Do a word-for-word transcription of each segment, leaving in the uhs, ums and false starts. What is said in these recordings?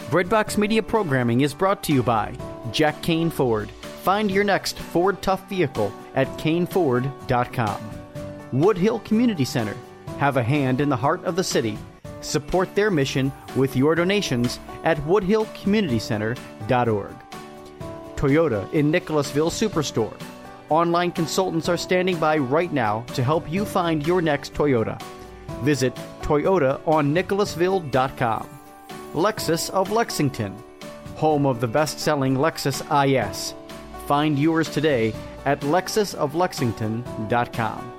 Breadbox Media programming is brought to you by Jack Kane Ford. Find your next Ford Tough vehicle at Kane Ford dot com. Woodhill Community Center. Have a hand in the heart of the city. Support their mission with your donations at woodhill community center dot org. Toyota in Nicholasville Superstore. Online consultants are standing by right now to help you find your next Toyota. Visit Toyota on Nicholasville dot com. Lexus of Lexington, home of the best-selling Lexus I S. Find yours today at lexus of lexington dot com.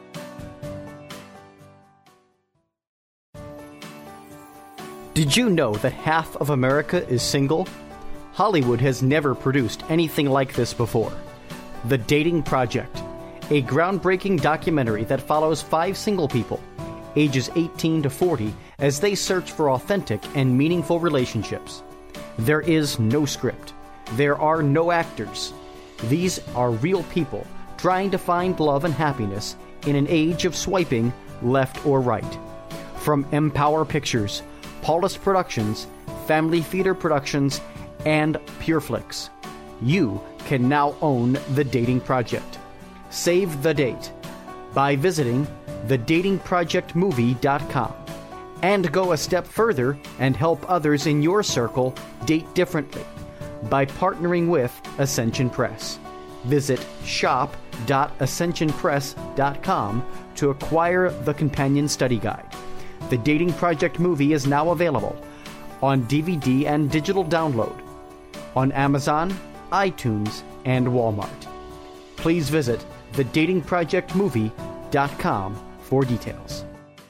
Did you know that half of America is single? Hollywood has never produced anything like this before. The Dating Project, a groundbreaking documentary that follows five single people, ages eighteen to forty, as they search for authentic and meaningful relationships. There is no script. There are no actors. These are real people trying to find love and happiness in an age of swiping left or right. From Empower Pictures, Paulus Productions, Family Theater Productions, and PureFlix, you can now own The Dating Project. Save the date by visiting the dating project movie dot com and go a step further and help others in your circle date differently by partnering with Ascension Press. Visit shop dot ascension press dot com to acquire the companion study guide. The Dating Project movie is now available on D V D and digital download on Amazon, iTunes, and Walmart. Please visit the dating project movie dot com for details.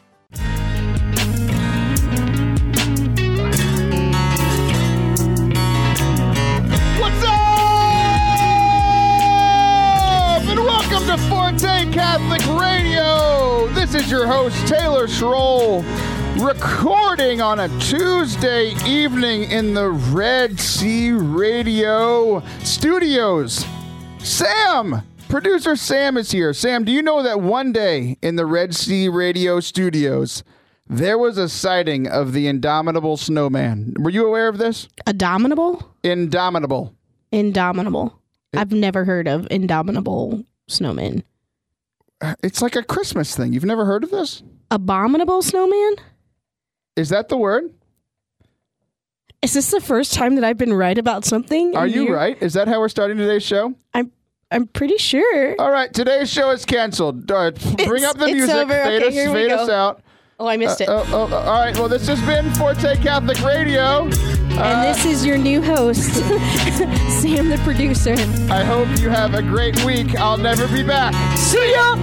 What's up? And welcome to Forte Catholic Radio. This is your host, Taylor Schroll, recording on a Tuesday evening in the Red Sea Radio studios. Sam, producer Sam is here. Sam, do you know that one day in the Red Sea Radio studios, there was a sighting of the Indomitable Snowman? Were you aware of this? Abominable? Indomitable. Indomitable. It, I've never heard of Indomitable Snowman. It's like a Christmas thing. You've never heard of this? Abominable Snowman? Is that the word? Is this the first time that I've been right about something? Are you right? Is that how we're starting today's show? I'm I'm pretty sure. All right, today's show is canceled. All right, bring it's, up the it's music. Over. Fade, Okay, us, here we fade go. us out. Oh, I missed uh, it. Uh, oh, all right, well, this has been Forte Catholic Radio. And uh, this is your new host, Sam the producer. I hope you have a great week. I'll never be back. See ya!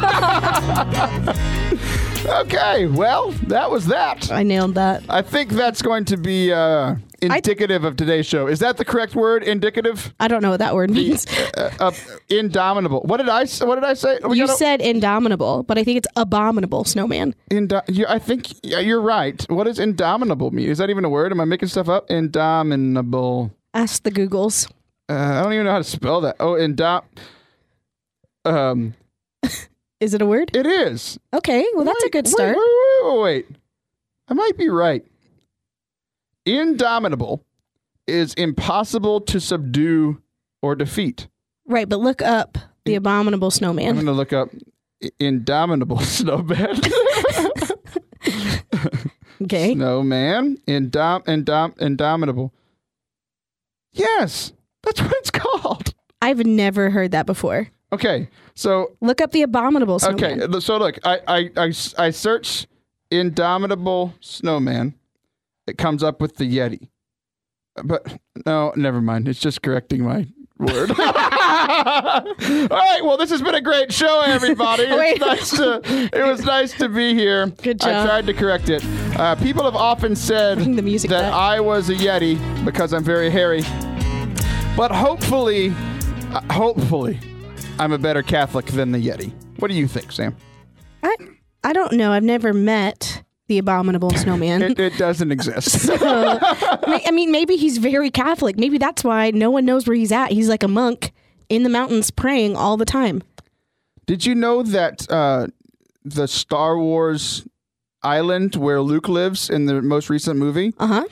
Okay, well, that was that. I nailed that. I think that's going to be uh, indicative I, of today's show. Is that the correct word? Indicative? I don't know what that word means. uh, uh, indomitable. What did I? What did I say? We you gotta, said indomitable, but I think it's abominable snowman. Indo- you, I think yeah, you're right. What does indomitable mean? Is that even a word? Am I making stuff up? Indomitable. Ask the Googles. Uh, I don't even know how to spell that. Oh, indom. Um. Is it a word? It is. Okay, well, that's wait, a good start. Wait, wait, wait, wait. I might be right. Indomitable is impossible to subdue or defeat. Right, but look up the abominable snowman. I'm going to look up Indomitable Snowman. Okay. Snowman. Indom, indom, indomitable. Yes, that's what it's called. I've never heard that before. Okay, so look up the abominable snowman. Okay, so look, I, I, I, I search Indomitable Snowman. It comes up with the Yeti. But no, never mind. It's just correcting my word. All right, well, this has been a great show, everybody. It's nice to, it was nice to be here. Good job. I tried to correct it. Uh, people have often said the music that back. I was a Yeti because I'm very hairy. But hopefully, uh, hopefully... I'm a better Catholic than the Yeti. What do you think, Sam? I I don't know. I've never met the abominable snowman. it, it doesn't exist. So, I mean, maybe he's very Catholic. Maybe that's why no one knows where he's at. He's like a monk in the mountains praying all the time. Did you know that uh, the Star Wars island where Luke lives in the most recent movie uh-huh.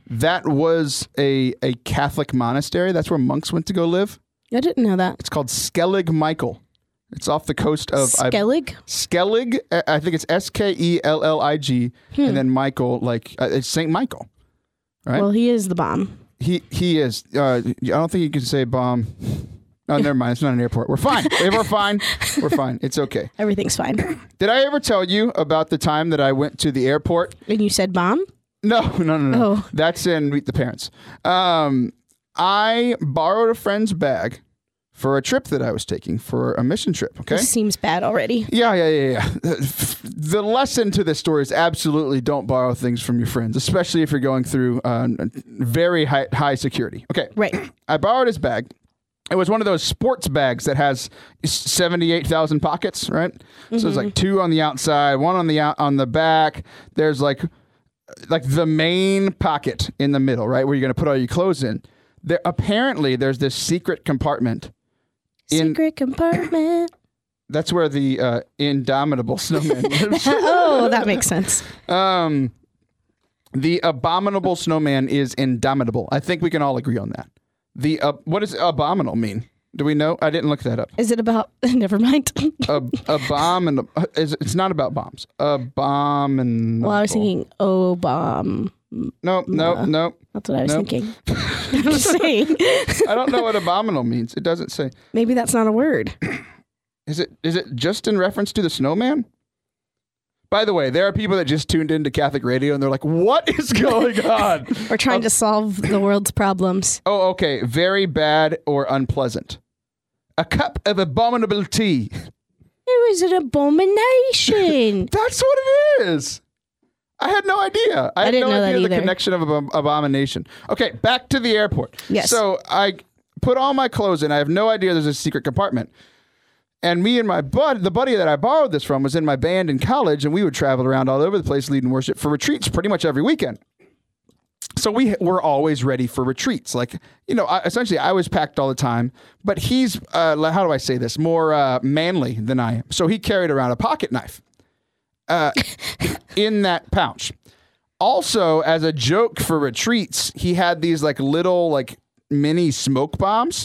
that was a, a Catholic monastery. That's where monks went to go live. I didn't know that. It's called Skellig Michael. It's off the coast of Skellig. I, Skellig. I think it's S K E L L I G, hmm. and then Michael, like uh, it's Saint Michael, right? Well, he is the bomb. He he is. Uh, I don't think you can say bomb. Oh, never mind. It's not an airport. We're fine. We're fine. We're fine. It's okay. Everything's fine. Did I ever tell you about the time that I went to the airport? And you said bomb? No, no, no, no. Oh. That's in Meet the Parents. Um, I borrowed a friend's bag for a trip that I was taking, for a mission trip, okay? This seems bad already. Yeah, yeah, yeah, yeah. The lesson to this story is absolutely don't borrow things from your friends, especially if you're going through uh, very high, high security. Okay. Right. I borrowed his bag. It was one of those sports bags that has seventy-eight thousand pockets, right? Mm-hmm. So there's like two on the outside, one on the out, on the back. There's like like the main pocket in the middle, right, where you're going to put all your clothes in. There apparently there's this secret compartment. Secret in, compartment. That's where the uh, indomitable snowman lives. Oh, that makes sense. Um, the abominable snowman is indomitable. I think we can all agree on that. The uh, what does abominable mean? Do we know? I didn't look that up. Is it about? Never mind. a, a bomb and a, it's not about bombs. A bomb and. Well, I was thinking, oh, bomb. No, no, no. That's what I was nope. thinking. I'm just saying. I don't know what abominable means. It doesn't say. Maybe that's not a word. Is it? Is it just in reference to the snowman? By the way, there are people that just tuned into Catholic radio and they're like, what is going on? We're trying um, to solve the world's problems. Oh, okay. Very bad or unpleasant. A cup of abominable tea. It was an abomination. That's what it is. I had no idea. I, I had didn't no know idea that the either. connection of ab- abomination. Okay, back to the airport. Yes. So I put all my clothes in. I have no idea there's a secret compartment. And me and my bud, the buddy that I borrowed this from, was in my band in college, and we would travel around all over the place leading worship for retreats pretty much every weekend. So we were always ready for retreats. Like, you know, I, essentially I was packed all the time, but he's, uh, how do I say this, more uh, manly than I am. So he carried around a pocket knife uh, in that pouch. Also, as a joke for retreats, he had these like little like mini smoke bombs.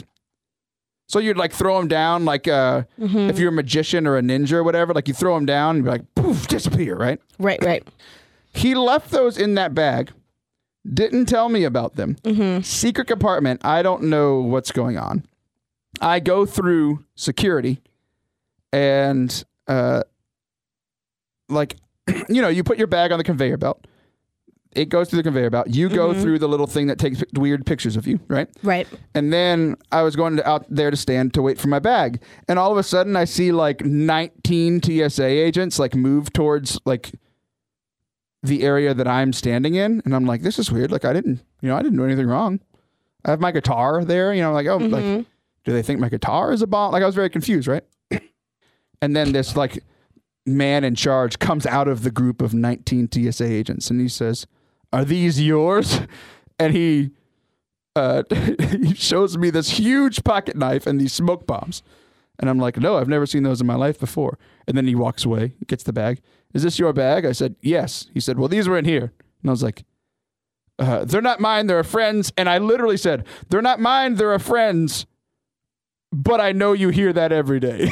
So you'd like throw them down like uh, mm-hmm. if you're a magician or a ninja or whatever, like you throw them down and be like, poof, disappear, right? Right, right. He left those in that bag, didn't tell me about them. Mm-hmm. Secret compartment, I don't know what's going on. I go through security and uh, like, you know, you put your bag on the conveyor belt. It goes through the conveyor belt. You go mm-hmm. through the little thing that takes weird pictures of you, right? Right. And then I was going to, out there to stand to wait for my bag. And all of a sudden I see like nineteen T S A agents like move towards like the area that I'm standing in. And I'm like, this is weird. Like I didn't, you know, I didn't do anything wrong. I have my guitar there, you know, like, oh, mm-hmm. like, do they think my guitar is a bomb? Like I was very confused, right? And then this like man in charge comes out of the group of nineteen T S A agents and he says, are these yours? And he uh, he shows me this huge pocket knife and these smoke bombs. And I'm like, no, I've never seen those in my life before. And then he walks away, gets the bag. Is this your bag? I said, yes. He said, well, these were in here. And I was like, uh, they're not mine. They're a friend's. And I literally said, they're not mine. They're a friend's. But I know you hear that every day.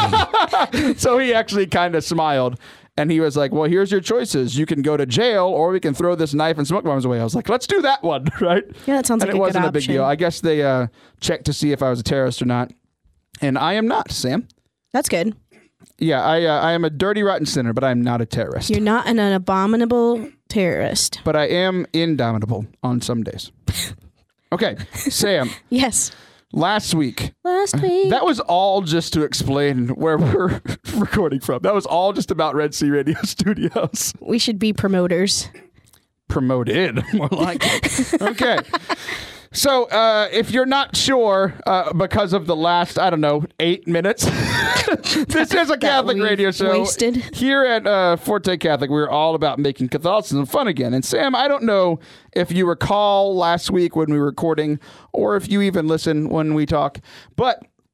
So he actually kind of smiled. And he was like, well, here's your choices. You can go to jail or we can throw this knife and smoke bombs away. I was like, let's do that one, right? Yeah, that sounds and like a good option. it wasn't a big deal. I guess they uh, checked to see if I was a terrorist or not. And I am not, Sam. That's good. Yeah, I uh, I am a dirty, rotten sinner, but I am not a terrorist. You're not an, an abominable terrorist. But I am indomitable on some days. Okay, Sam. Yes. Last week. Last week. That was all just to explain where we're recording from. That was all just about Red Sea Radio Studios. We should be promoters. Promoted, more like it. Okay. So, uh, if you're not sure, uh, because of the last, I don't know, eight minutes, this is a Catholic radio show. Wasted. Here at uh, Forte Catholic, we're all about making Catholicism fun again. And Sam, I don't know if you recall last week when we were recording, or if you even listen when we talk, but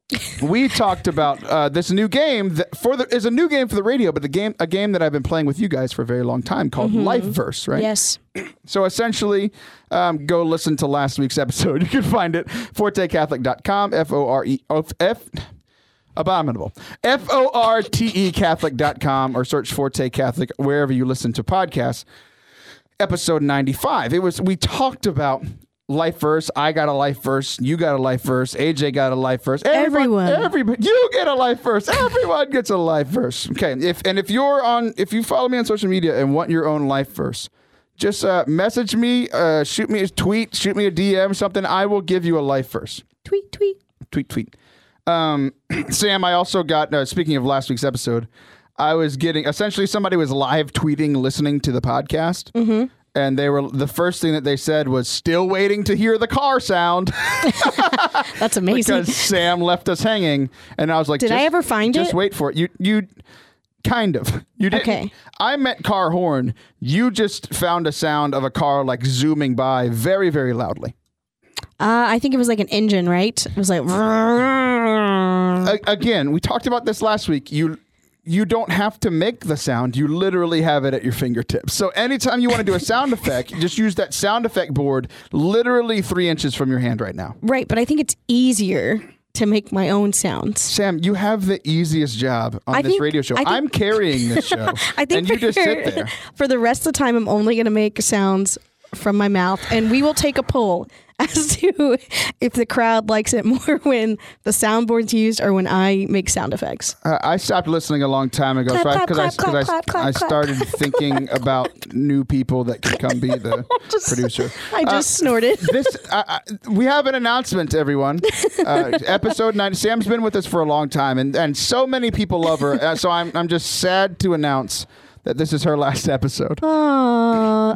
we talked about uh, this new game that for the is a new game for the radio, but the game a game that I've been playing with you guys for a very long time called mm-hmm. Lifeverse, right? Yes. So essentially, um, go listen to last week's episode. You can find it forte catholic dot com, F O R E F abominable F O R T E Catholic dot com, or search Forte Catholic wherever you listen to podcasts. Episode ninety-five. It was we talked about Lifeverse. I got a Lifeverse. You got a Lifeverse. A J got a Lifeverse. Everyone, everybody, you get a Lifeverse. Everyone gets a Lifeverse. Okay. If and if you're on, if you follow me on social media and want your own Lifeverse, just uh, message me, uh, shoot me a tweet, shoot me a D M, something. I will give you a Lifeverse. Tweet, tweet, tweet, tweet. Um, Sam, I also got. Uh, speaking of last week's episode, I was getting essentially somebody was live tweeting, listening to the podcast. Mm-hmm. And they were the first thing that they said was still waiting to hear the car sound. That's amazing. Because Sam left us hanging, and I was like, "Did I ever find just it? Just wait for it." You, you, kind of. You didn't. Okay. I meant car horn. You just found a sound of a car like zooming by very, very loudly. Uh, I think it was like an engine, right? It was like. A- again, we talked about this last week. You. You don't have to make the sound. You literally have it at your fingertips. So anytime you want to do a sound effect, just use that sound effect board literally three inches from your hand right now. Right, but I think it's easier to make my own sounds. Sam, you have the easiest job on I this think, radio show. think, I'm carrying this show. I think and you for, just sit there. For the rest of the time, I'm only going to make sounds from my mouth, and we will take a poll as to if the crowd likes it more when the soundboard's used or when I make sound effects. Uh, I stopped listening a long time ago because so I, I, clap, I, clap, clap, I clap, started thinking about new people that could come be the just, producer. I just uh, snorted. This uh, uh, we have an announcement, everyone. Uh, episode nine. Sam's been with us for a long time, and, and so many people love her. Uh, so I'm I'm just sad to announce that this is her last episode. Uh, uh,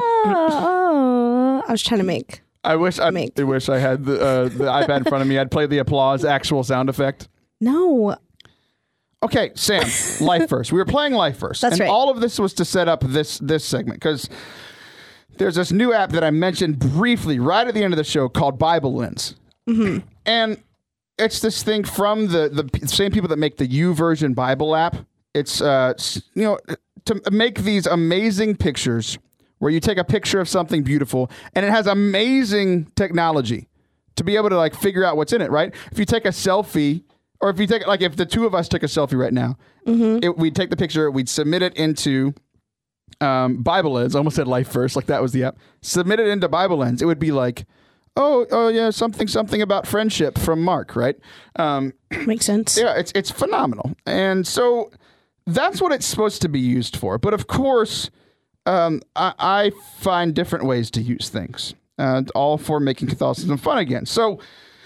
uh, I was trying to make. I wish I, make. I wish I had the, uh, the iPad in front of me. I'd play the applause actual sound effect. No. Okay, Sam, Lifeverse. We were playing Lifeverse. That's and right. all of this was to set up this this segment because there's this new app that I mentioned briefly right at the end of the show called Bible Lens. Mm-hmm. And it's this thing from the, the same people that make the YouVersion Bible app. It's, uh, you know, to make these amazing pictures where you take a picture of something beautiful and it has amazing technology to be able to like figure out what's in it, right? If you take a selfie, or if you take, like if the two of us took a selfie right now, mm-hmm. it, we'd take the picture, we'd submit it into um, Bible Lens, almost said Lifeverse, like that was the app. Submit it into Bible Lens. It would be like, oh, oh yeah, something, something about friendship from Mark, right? Um, Makes sense. yeah, it's it's phenomenal. And so that's what it's supposed to be used for. But of course, Um, I, I find different ways to use things, uh, all for making Catholicism fun again. So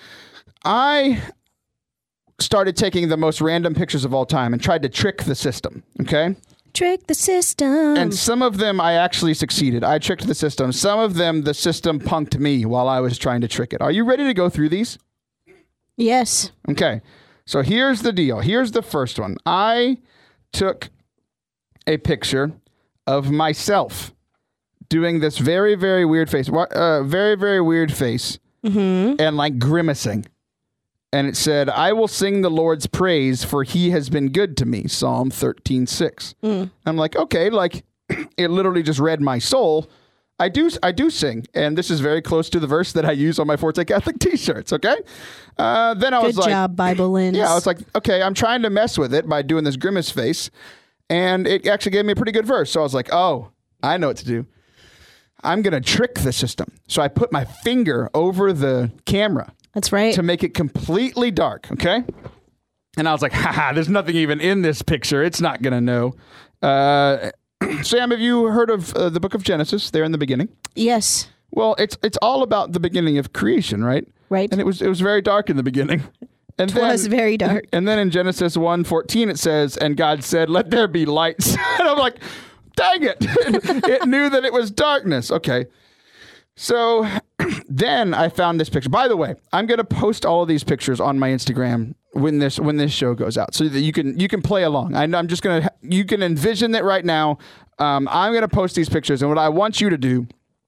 I started taking the most random pictures of all time and tried to trick the system, okay? Trick the system. And some of them I actually succeeded. I tricked the system. Some of them, the system punked me while I was trying to trick it. Are you ready to go through these? Yes. Okay. So here's the deal. Here's the first one. I took a picture of myself doing this very, very weird face, uh, very, very weird face, mm-hmm. and like grimacing. And it said, I will sing the Lord's praise for he has been good to me. Psalm thirteen six. Mm. I'm like, okay, like it literally just read my soul. I do, I do sing. And this is very close to the verse that I use on my Forte Catholic t-shirts. Okay. Uh, then I Good was like, job, Bible Lens. yeah, I was like, okay, I'm trying to mess with it by doing this grimace face. And it actually gave me a pretty good verse. So I was like, oh, I know what to do. I'm going to trick the system. So I put my finger over the camera. That's right. To make it completely dark, okay? And I was like, haha, there's nothing even in this picture. It's not going to know. Uh, Sam, have you heard of uh, the book of Genesis there in the beginning? Yes. Well, it's it's all about the beginning of creation, right? Right. And it was it was very dark in the beginning. And it then, was very dark. And then in Genesis one fourteen it says, and God said, let there be lights. And I'm like, dang it. It knew that it was darkness. Okay. So then I found this picture. By the way, I'm going to post all of these pictures on my Instagram when this when this show goes out, so that you can you can play along. I, I'm just going to you can envision it right now. Um, I'm going to post these pictures, and what I want you to do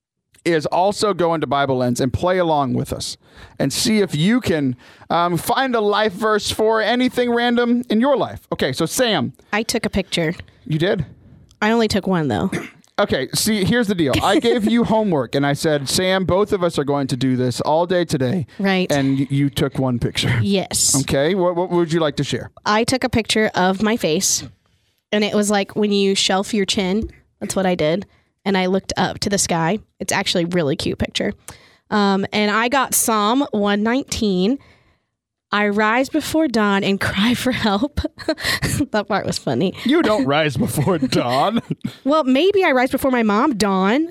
is also go into Bible Lens and play along with us and see if you can um, find a life verse for anything random in your life. Okay, so Sam. I took a picture. You did? I only took one, though. Okay, see, here's the deal. I gave you homework, and I said, Sam, both of us are going to do this all day today. Right. And you took one picture. Yes. Okay, what, what would you like to share? I took a picture of my face, and it was like when you shelf your chin. That's what I did. And I looked up to the sky. It's actually a really cute picture. Um, and I got Psalm one nineteen. I rise before dawn and cry for help. That part was funny. You don't rise before dawn. Well, maybe I rise before my mom, Dawn.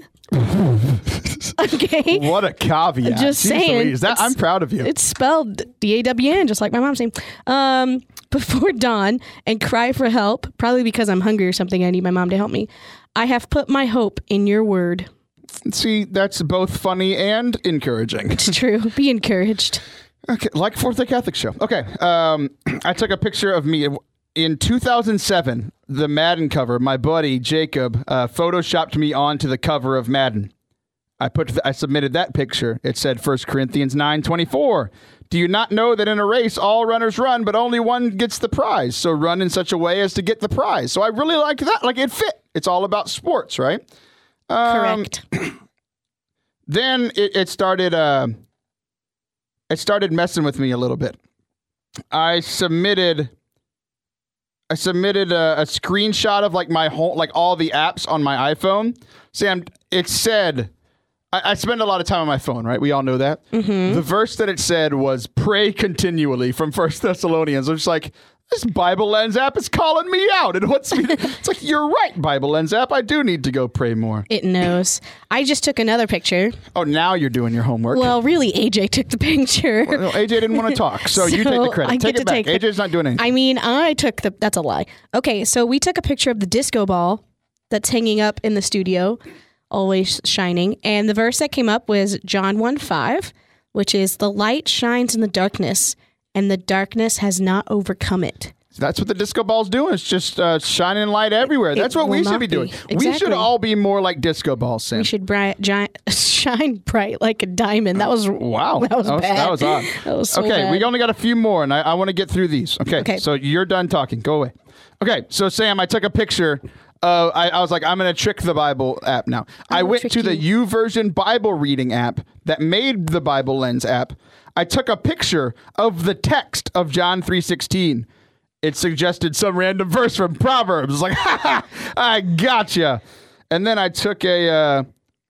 Okay. What a caveat. Just Jeez saying. Louise, that, I'm proud of you. It's spelled D A W N, just like my mom's name. Um, before dawn and cry for help, probably because I'm hungry or something. I need my mom to help me. I have put my hope in your word. See, that's both funny and encouraging. It's true. Be encouraged. Okay, like Fourth Day Catholic Show. Okay, um, I took a picture of me in two thousand seven. The Madden cover. My buddy Jacob uh, photoshopped me onto the cover of Madden. I put. Th- I submitted that picture. It said First Corinthians nine twenty-four. Do you not know that in a race all runners run, but only one gets the prize? So run in such a way as to get the prize. So I really like that. Like it fit. It's all about sports, right? Um, Correct. Then it, it started. Uh, it started messing with me a little bit. I submitted. I submitted a, a screenshot of like my whole, like all the apps on my iPhone. Sam, it said. I spend a lot of time on my phone, right? We all know that. Mm-hmm. The verse that it said was pray continually from First Thessalonians. I'm just like, this Bible Lens app is calling me out. And what's me? It's like, you're right, Bible Lens app. I do need to go pray more. It knows. I just took another picture. Oh, now you're doing your homework. Well, really, A J took the picture. Well, no, A J didn't want to talk, so, so you take the credit. I take get it to back. take A J's not doing anything. I mean, I took the, that's a lie. Okay, so we took a picture of the disco ball that's hanging up in the studio. Always shining. And the verse that came up was John one five, which is the light shines in the darkness and the darkness has not overcome it. That's what the disco ball's doing. It's just uh, shining light everywhere. That's It what we will should not be doing. be. We Exactly. should all be more like disco balls, Sam. We should bright, giant, shine bright like a diamond. That was Wow. That was that was, bad. That was odd. That was so okay, bad. we only got a few more, and I, I want to get through these. Okay, Okay. so you're done talking. Go away. Okay, so Sam, I took a picture. Uh, I, I was like, I'm going to trick the Bible app now. I, will went trick to the you. YouVersion Bible reading app that made the Bible Lens app. I took a picture of the text of John three sixteen. It suggested some random verse from Proverbs. Like, ha ha, I gotcha. And then I took a uh,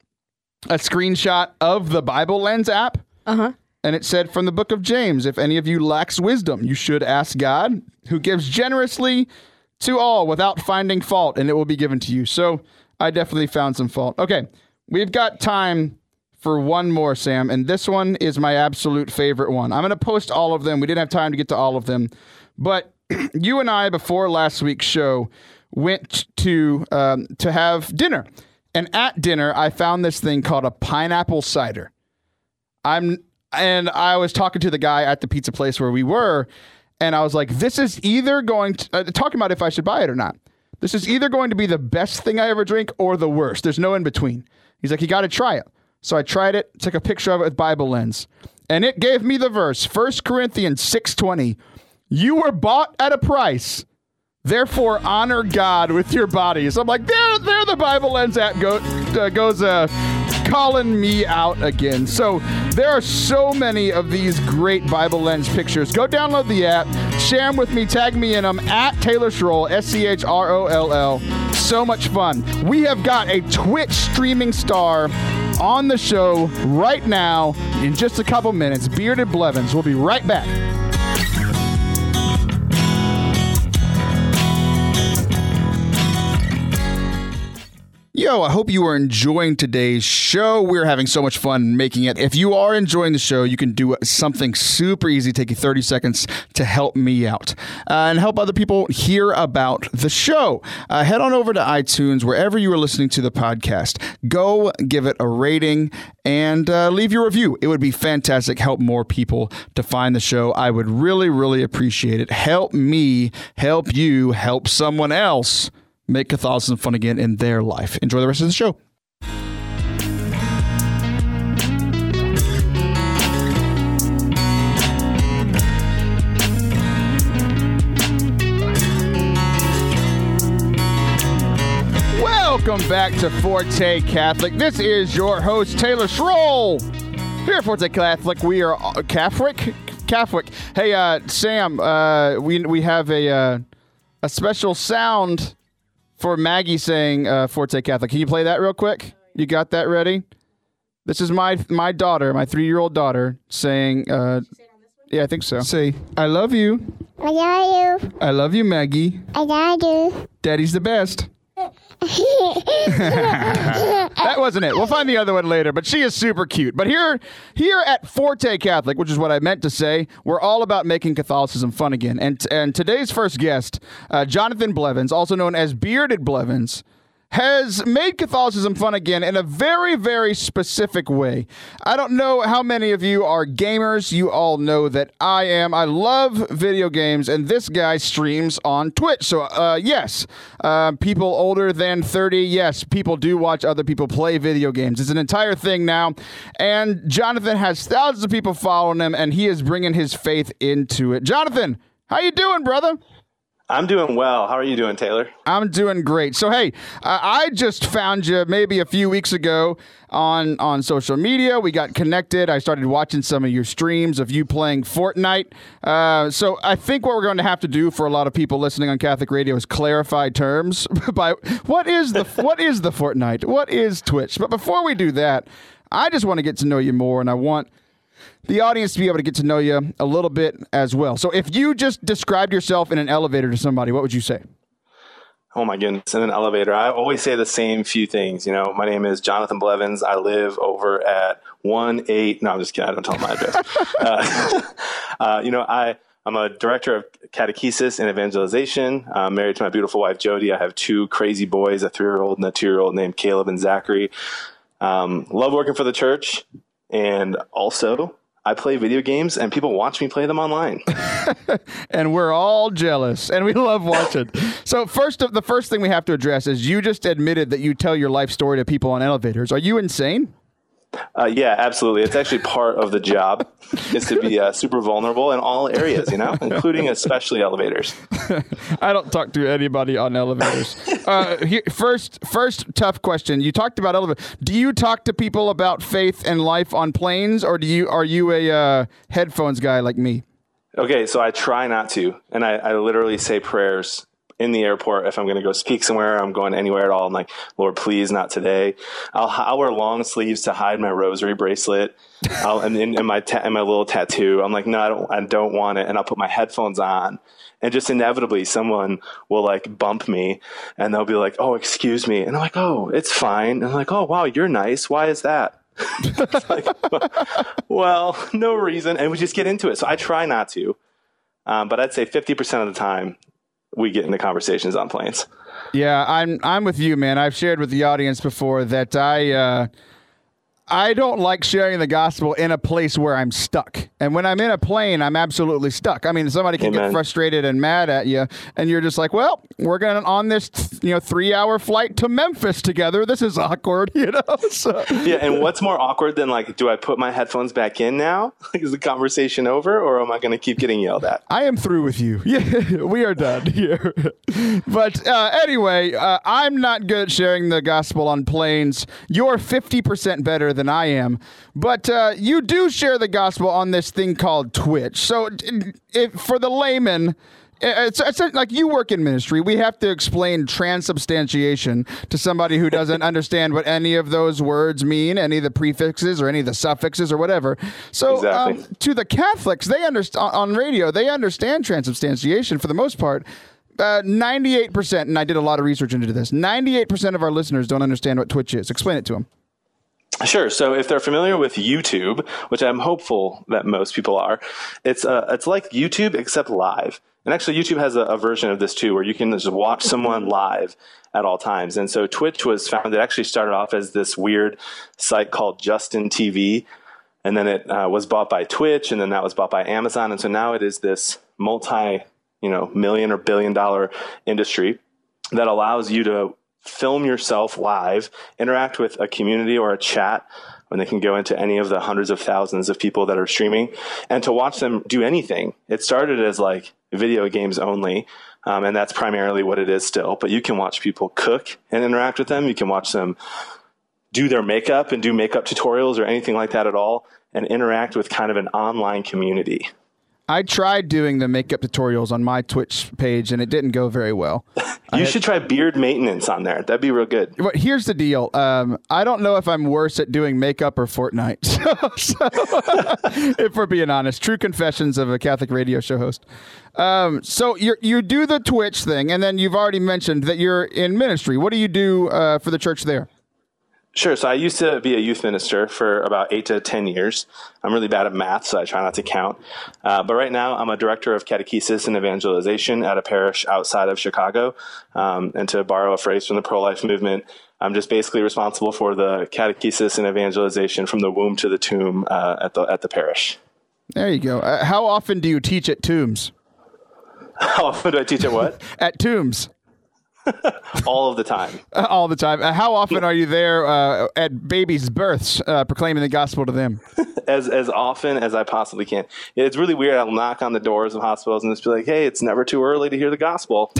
a screenshot of the Bible Lens app. Uh-huh. And it said from the book of James, if any of you lacks wisdom, you should ask God, who gives generously to all without finding fault, and it will be given to you. So I definitely found some fault. Okay, we've got time for one more, Sam, and this one is my absolute favorite one. I'm going to post all of them. We didn't have time to get to all of them, but you and I, before last week's show, went to um, to have dinner. And at dinner, I found this thing called a pineapple cider. I'm and I was talking to the guy at the pizza place where we were, and I was like, this is either going to, uh, talking about if I should buy it or not. This is either going to be the best thing I ever drink or the worst. There's no in between. He's like, you got to try it. So I tried it, took a picture of it with Bible Lens, and it gave me the verse, First Corinthians six twenty. You were bought at a price. Therefore, honor God with your bodies. I'm like, there, there the Bible Lens app go, uh, goes uh, calling me out again. So there are so many of these great Bible Lens pictures. Go download the app, share them with me, tag me in them at Taylor Schroll, S C H R O L L. So much fun. We have got a Twitch streaming star on the show right now in just a couple minutes, Bearded Blevins. We'll be right back. Yo, I hope you are enjoying today's show. We're having so much fun making it. If you are enjoying the show, you can do something super easy, take you thirty seconds to help me out uh, and help other people hear about the show. Uh, head on over to iTunes, wherever you are listening to the podcast. Go give it a rating and uh, leave your review. It would be fantastic. Help more people to find the show. I would really, really appreciate it. Help me, help you, help someone else make Catholicism fun again in their life. Enjoy the rest of the show. welcome back to Forte Catholic. This is your host, Taylor Schroll. Here at Forte Catholic, we are uh, Catholic. Catholic. Hey, uh, Sam, uh, we we have a uh, a special sound for Maggie saying uh, Forte Catholic. Can you play that real quick? You got that ready? This is my my daughter, my three-year-old daughter, saying, uh, yeah, I think so. Say, I love you. I love you. I love you, Maggie. I love you. Daddy's the best. That wasn't it. We'll find the other one later, but she is super cute. But here here at Forte Catholic, which is what I meant to say, we're all about making Catholicism fun again. And and today's first guest, uh, Jonathan Blevins, also known as Bearded Blevins, has made Catholicism fun again in a very, very specific way. I don't know how many of you are gamers. You all know that I am. I love video games, and this guy streams on Twitch. So, uh, yes, uh, people older than thirty, yes, people do watch other people play video games. It's an entire thing now, and Jonathan has thousands of people following him, and he is bringing his faith into it. Jonathan, how you doing, brother? I'm doing well. How are you doing, Taylor? I'm doing great. So, hey, uh, I just found you maybe a few weeks ago on, on social media. We got connected. I started watching some of your streams of you playing Fortnite. Uh, so I think what we're going to have to do for a lot of people listening on Catholic Radio is clarify terms by what is the what is the Fortnite? What is Twitch? But before we do that, I just want to get to know you more, and I want the audience to be able to get to know you a little bit as well. So if you just described yourself in an elevator to somebody, what would you say? Oh, my goodness. In an elevator, I always say the same few things. You know, my name is Jonathan Blevins. I live over at one eight. No, I'm just kidding. I don't tell my address. uh, uh, you know, I, I'm a director of catechesis and evangelization. I'm married to my beautiful wife, Jody. I have two crazy boys, a three-year-old and a two-year-old named Caleb and Zachary. Um, love working for the church. And also, I play video games, and people watch me play them online. And we're all jealous, and we love watching. So first, the first thing we have to address is you just admitted that you tell your life story to people on elevators. Are you insane? Uh, yeah, absolutely. It's actually part of the job is to be uh, super vulnerable in all areas, you know, including especially elevators. I don't talk to anybody on elevators. Uh, here, first, first tough question. You talked about elevators. Do you talk to people about faith and life on planes, or do you are you a uh, headphones guy like me? Okay, so I try not to, and I, I literally say prayers in the airport. If I'm going to go speak somewhere, I'm going anywhere at all, I'm like, Lord, please, not today. I'll, I'll wear long sleeves to hide my rosary bracelet. I'll, and, and my ta- and my little tattoo. I'm like, no, I don't, I don't want it. And I'll put my headphones on, and just inevitably someone will like bump me, and they'll be like, oh, excuse me. And I'm like, oh, it's fine. And I'm like, oh, wow, you're nice. Why is that? Like, well, no reason. And we just get into it. So I try not to. Um, but I'd say fifty percent of the time, we get into conversations on planes. Yeah, I'm I'm with you, man. I've shared with the audience before that I uh, I don't like sharing the gospel in a place where I'm stuck. And when I'm in a plane, I'm absolutely stuck. I mean, somebody can Amen. get frustrated and mad at you, and you're just like, well, we're going on this, you know, three-hour flight to Memphis together. This is awkward, you know? So. Yeah, and what's more awkward than, like, do I put my headphones back in now? Like, is the conversation over, or am I going to keep getting yelled at? I am through with you. Yeah, we are done here. But uh, anyway, uh, I'm not good at sharing the gospel on planes. You're fifty percent better than I am. But uh, you do share the gospel on this thing called Twitch. So if, for the layman, it's, it's like you work in ministry. We have to explain transubstantiation to somebody who doesn't understand what any of those words mean, any of the prefixes or any of the suffixes or whatever. So Exactly. um, to the Catholics, they understand on radio, they understand transubstantiation for the most part. Uh, ninety-eight percent, and I did a lot of research into this, ninety-eight percent of our listeners don't understand what Twitch is. Explain it to them. Sure. So if they're familiar with YouTube, which I'm hopeful that most people are, it's uh, it's like YouTube except live. And actually, YouTube has a, a version of this too, where you can just watch someone live at all times. And so Twitch was founded, it actually started off as this weird site called Justin T V. And then it uh, was bought by Twitch, and then that was bought by Amazon. And so now it is this multi, you know, million or billion dollar industry that allows you to film yourself live, interact with a community or a chat when they can go into any of the hundreds of thousands of people that are streaming, and to watch them do anything. It started as like video games only, Um, and that's primarily what it is still. But you can watch people cook and interact with them. You can watch them do their makeup and do makeup tutorials or anything like that at all, and interact with kind of an online community. I tried doing the makeup tutorials on my Twitch page, and it didn't go very well. You had, should try beard maintenance on there. That'd be real good. But here's the deal. Um, I don't know if I'm worse at doing makeup or Fortnite. So, so if we're being honest, true confessions of a Catholic radio show host. Um, so you you do the Twitch thing, and then you've already mentioned that you're in ministry. What do you do uh, for the church there? Sure. So I used to be a youth minister for about eight to ten years. I'm really bad at math, so I try not to count. Uh, but right now, I'm a director of catechesis and evangelization at a parish outside of Chicago. Um, and to borrow a phrase from the pro-life movement, I'm just basically responsible for the catechesis and evangelization from the womb to the tomb uh, at the at the parish. There you go. Uh, how often do you teach at tombs? How often do I teach at what? At tombs. All of the time. Uh, all the time. Uh, how often are you there uh, at babies' births, uh, proclaiming the gospel to them? As as often as I possibly can. It's really weird. I'll knock on the doors of hospitals and just be like, hey, it's never too early to hear the gospel.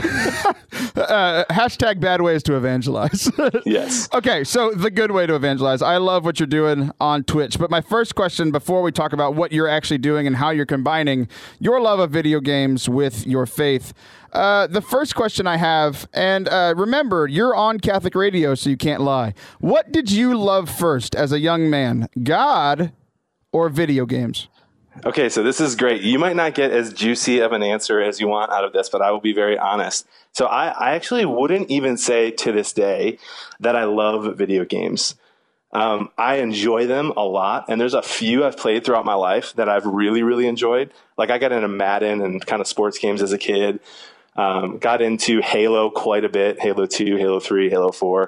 uh, hashtag bad ways to evangelize. Yes. Okay, so the good way to evangelize. I love what you're doing on Twitch. But my first question, before we talk about what you're actually doing and how you're combining your love of video games with your faith, Uh, the first question I have, and uh, remember, you're on Catholic radio, so you can't lie. What did you love first as a young man, God or video games? Okay, so this is great. You might not get as juicy of an answer as you want out of this, but I will be very honest. So I, I actually wouldn't even say to this day that I love video games. Um, I enjoy them a lot, and there's a few I've played throughout my life that I've really, really enjoyed. Like I got into Madden and kind of sports games as a kid. Um, got into Halo quite a bit, Halo two, Halo three, Halo four,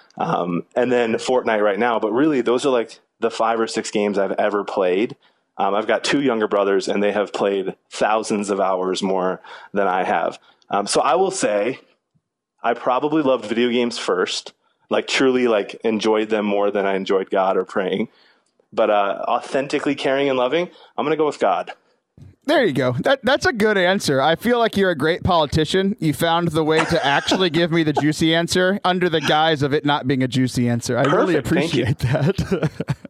um, and then Fortnite right now. But really, those are like the five or six games I've ever played. Um, I've got two younger brothers, and they have played thousands of hours more than I have. Um, so I will say I probably loved video games first, like truly like enjoyed them more than I enjoyed God or praying. But uh, authentically caring and loving, I'm going to go with God. There you go. That That's a good answer. I feel like you're a great politician. You found the way to actually give me the juicy answer under the guise of it not being a juicy answer. I Perfect. really appreciate that.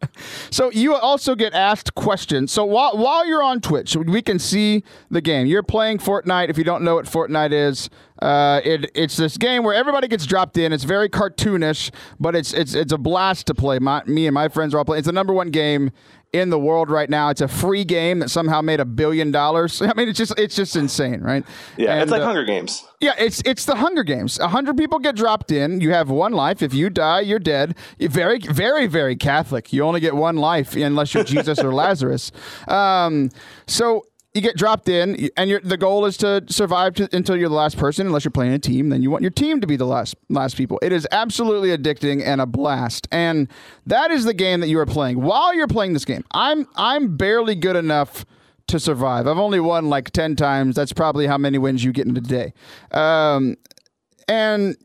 So you also get asked questions. So while, while you're on Twitch, we can see the game. You're playing Fortnite. If you don't know what Fortnite is, uh, it, it's this game where everybody gets dropped in. It's very cartoonish, but it's it's it's a blast to play. My, me and my friends are all playing. It's the number one game in the world right now. It's a free game that somehow made a billion dollars. I mean, it's just it's just insane, right? Yeah, and, it's like uh, Hunger Games. Yeah, it's it's the Hunger Games. A hundred people get dropped in. You have one life. If you die, you're dead. You're very, very, very Catholic. You only get one life unless you're Jesus or Lazarus. Um, so you get dropped in, and you're, the goal is to survive to, until you're the last person. Unless you're playing a team, then you want your team to be the last last people. It is absolutely addicting and a blast. And that is the game that you are playing. While you're playing this game, I'm I'm barely good enough to survive. I've only won like ten times. That's probably how many wins you get in a day. Um, and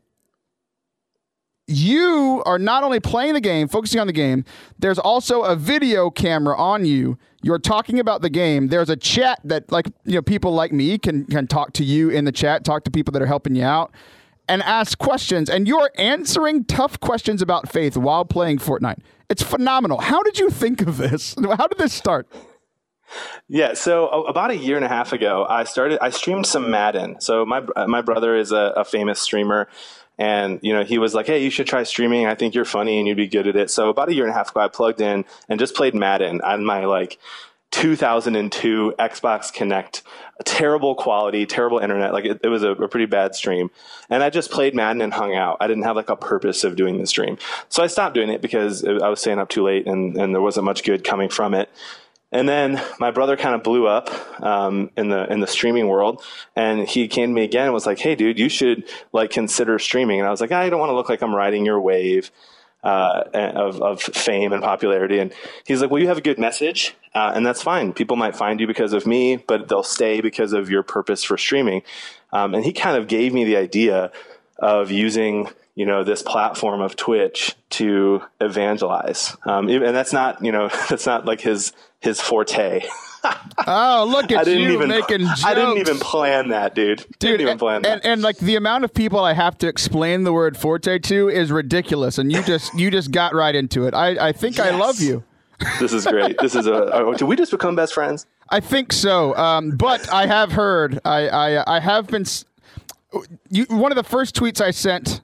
you are not only playing the game, focusing on the game, there's also a video camera on you. You're talking about the game. There's a chat that, like, you know, people like me can can talk to you in the chat, talk to people that are helping you out, and ask questions. And you're answering tough questions about faith while playing Fortnite. It's phenomenal. How did you think of this? How did this start? Yeah, so about a year and a half ago, I started. I streamed some Madden. So my my brother is a, a famous streamer, and you know he was like, "Hey, you should try streaming. I think you're funny and you'd be good at it." So about a year and a half ago, I plugged in and just played Madden on my like two thousand two Xbox Connect. Terrible quality, terrible internet. Like it, it was a, a pretty bad stream, and I just played Madden and hung out. I didn't have like a purpose of doing the stream, so I stopped doing it because I was staying up too late and and there wasn't much good coming from it. And then my brother kind of blew up um, in the in the streaming world, and he came to me again and was like, "Hey, dude, you should like consider streaming." And I was like, "I don't want to look like I'm riding your wave uh, of of fame and popularity." And he's like, "Well, you have a good message, uh, and that's fine. People might find you because of me, but they'll stay because of your purpose for streaming." Um, and he kind of gave me the idea of using you know, this platform of Twitch to evangelize. Um, and that's not, you know, that's not like his, his forte. Oh, look at I didn't you even, making jokes. I didn't even plan that, dude. Dude, didn't even and, plan that. and, and like the amount of people I have to explain the word forte to is ridiculous. And you just, you just got right into it. I, I think Yes. I love you. This is great. This is a, oh, did we just become best friends? I think so. Um, but I have heard, I, I, I have been, you, one of the first tweets I sent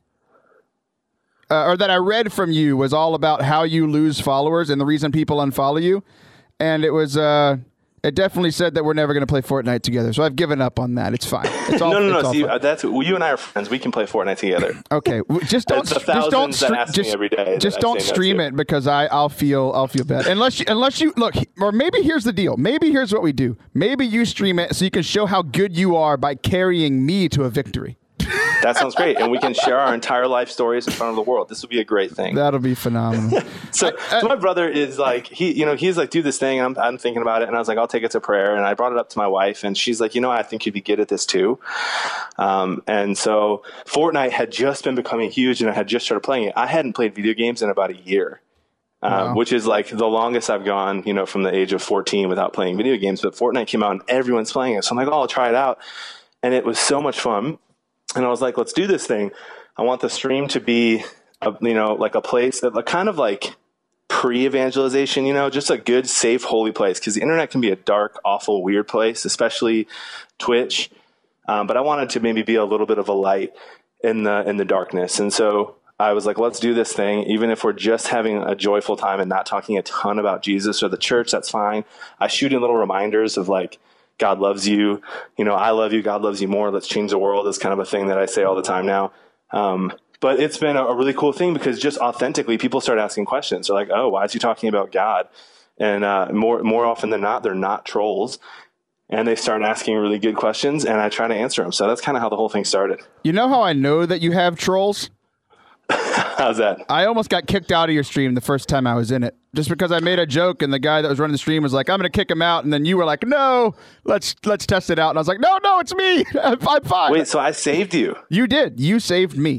uh, or that I read from you was all about how you lose followers and the reason people unfollow you. And it was, uh, it definitely said that we're never going to play Fortnite together. So I've given up on that. It's fine. It's all, no, no, it's no. all See, fine. uh, that's well, you and I are friends. We can play Fortnite together. Okay, w- just don't, It's the just don't, thousands that stre- ask me just, every day just that I don't say no stream to. it because I, I'll feel, I'll feel bad. Unless, you, unless you look, or maybe here's the deal. Maybe here's what we do. Maybe you stream it so you can show how good you are by carrying me to a victory. That sounds great, and we can share our entire life stories in front of the world. This would be a great thing. That'll be phenomenal. So, so my brother is like, he, you know, he's like, do this thing. And I'm, I'm thinking about it. And I was like, I'll take it to prayer. And I brought it up to my wife and she's like, you know, I think you'd be good at this too. Um, and so Fortnite had just been becoming huge and I had just started playing it. I hadn't played video games in about a year, uh, Wow. which is like the longest I've gone, you know, from the age of fourteen without playing video games. But Fortnite came out and everyone's playing it. So I'm like, oh, I'll try it out. And it was so much fun. And I was like, let's do this thing. I want the stream to be, a, you know, like a place that like, kind of like pre-evangelization, you know, just a good, safe, holy place. Because the internet can be a dark, awful, weird place, especially Twitch. Um, but I wanted to maybe be a little bit of a light in the in the darkness. And so I was like, let's do this thing. Even if we're just having a joyful time and not talking a ton about Jesus or the church, that's fine. I shoot in little reminders of like, God loves you. You know, I love you. God loves you more. Let's change the world is kind of a thing that I say all the time now. Um, but it's been a, a really cool thing because just authentically people start asking questions. They're like, oh, why is he talking about God? And uh, more more often than not, they're not trolls. And they start asking really good questions and I try to answer them. So that's kind of how the whole thing started. You know how I know that you have trolls? How's that? I almost got kicked out of your stream the first time I was in it, just because I made a joke and the guy that was running the stream was like, "I'm going to kick him out," and then you were like, "No, let's let's test it out," and I was like, "No, no, it's me. I'm fine." Wait, so I saved you. You did. You saved me.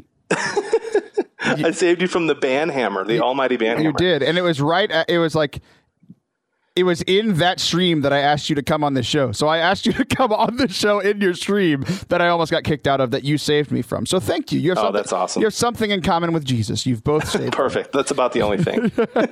I saved you from the ban hammer, the almighty ban You hammer. did, and it was right. At, it was like. It was in that stream that I asked you to come on the show. So I asked you to come on the show in your stream that I almost got kicked out of that you saved me from. So thank you. You have Oh, something, that's awesome. You have something in common with Jesus. You've both saved me. Perfect. That's about the only thing.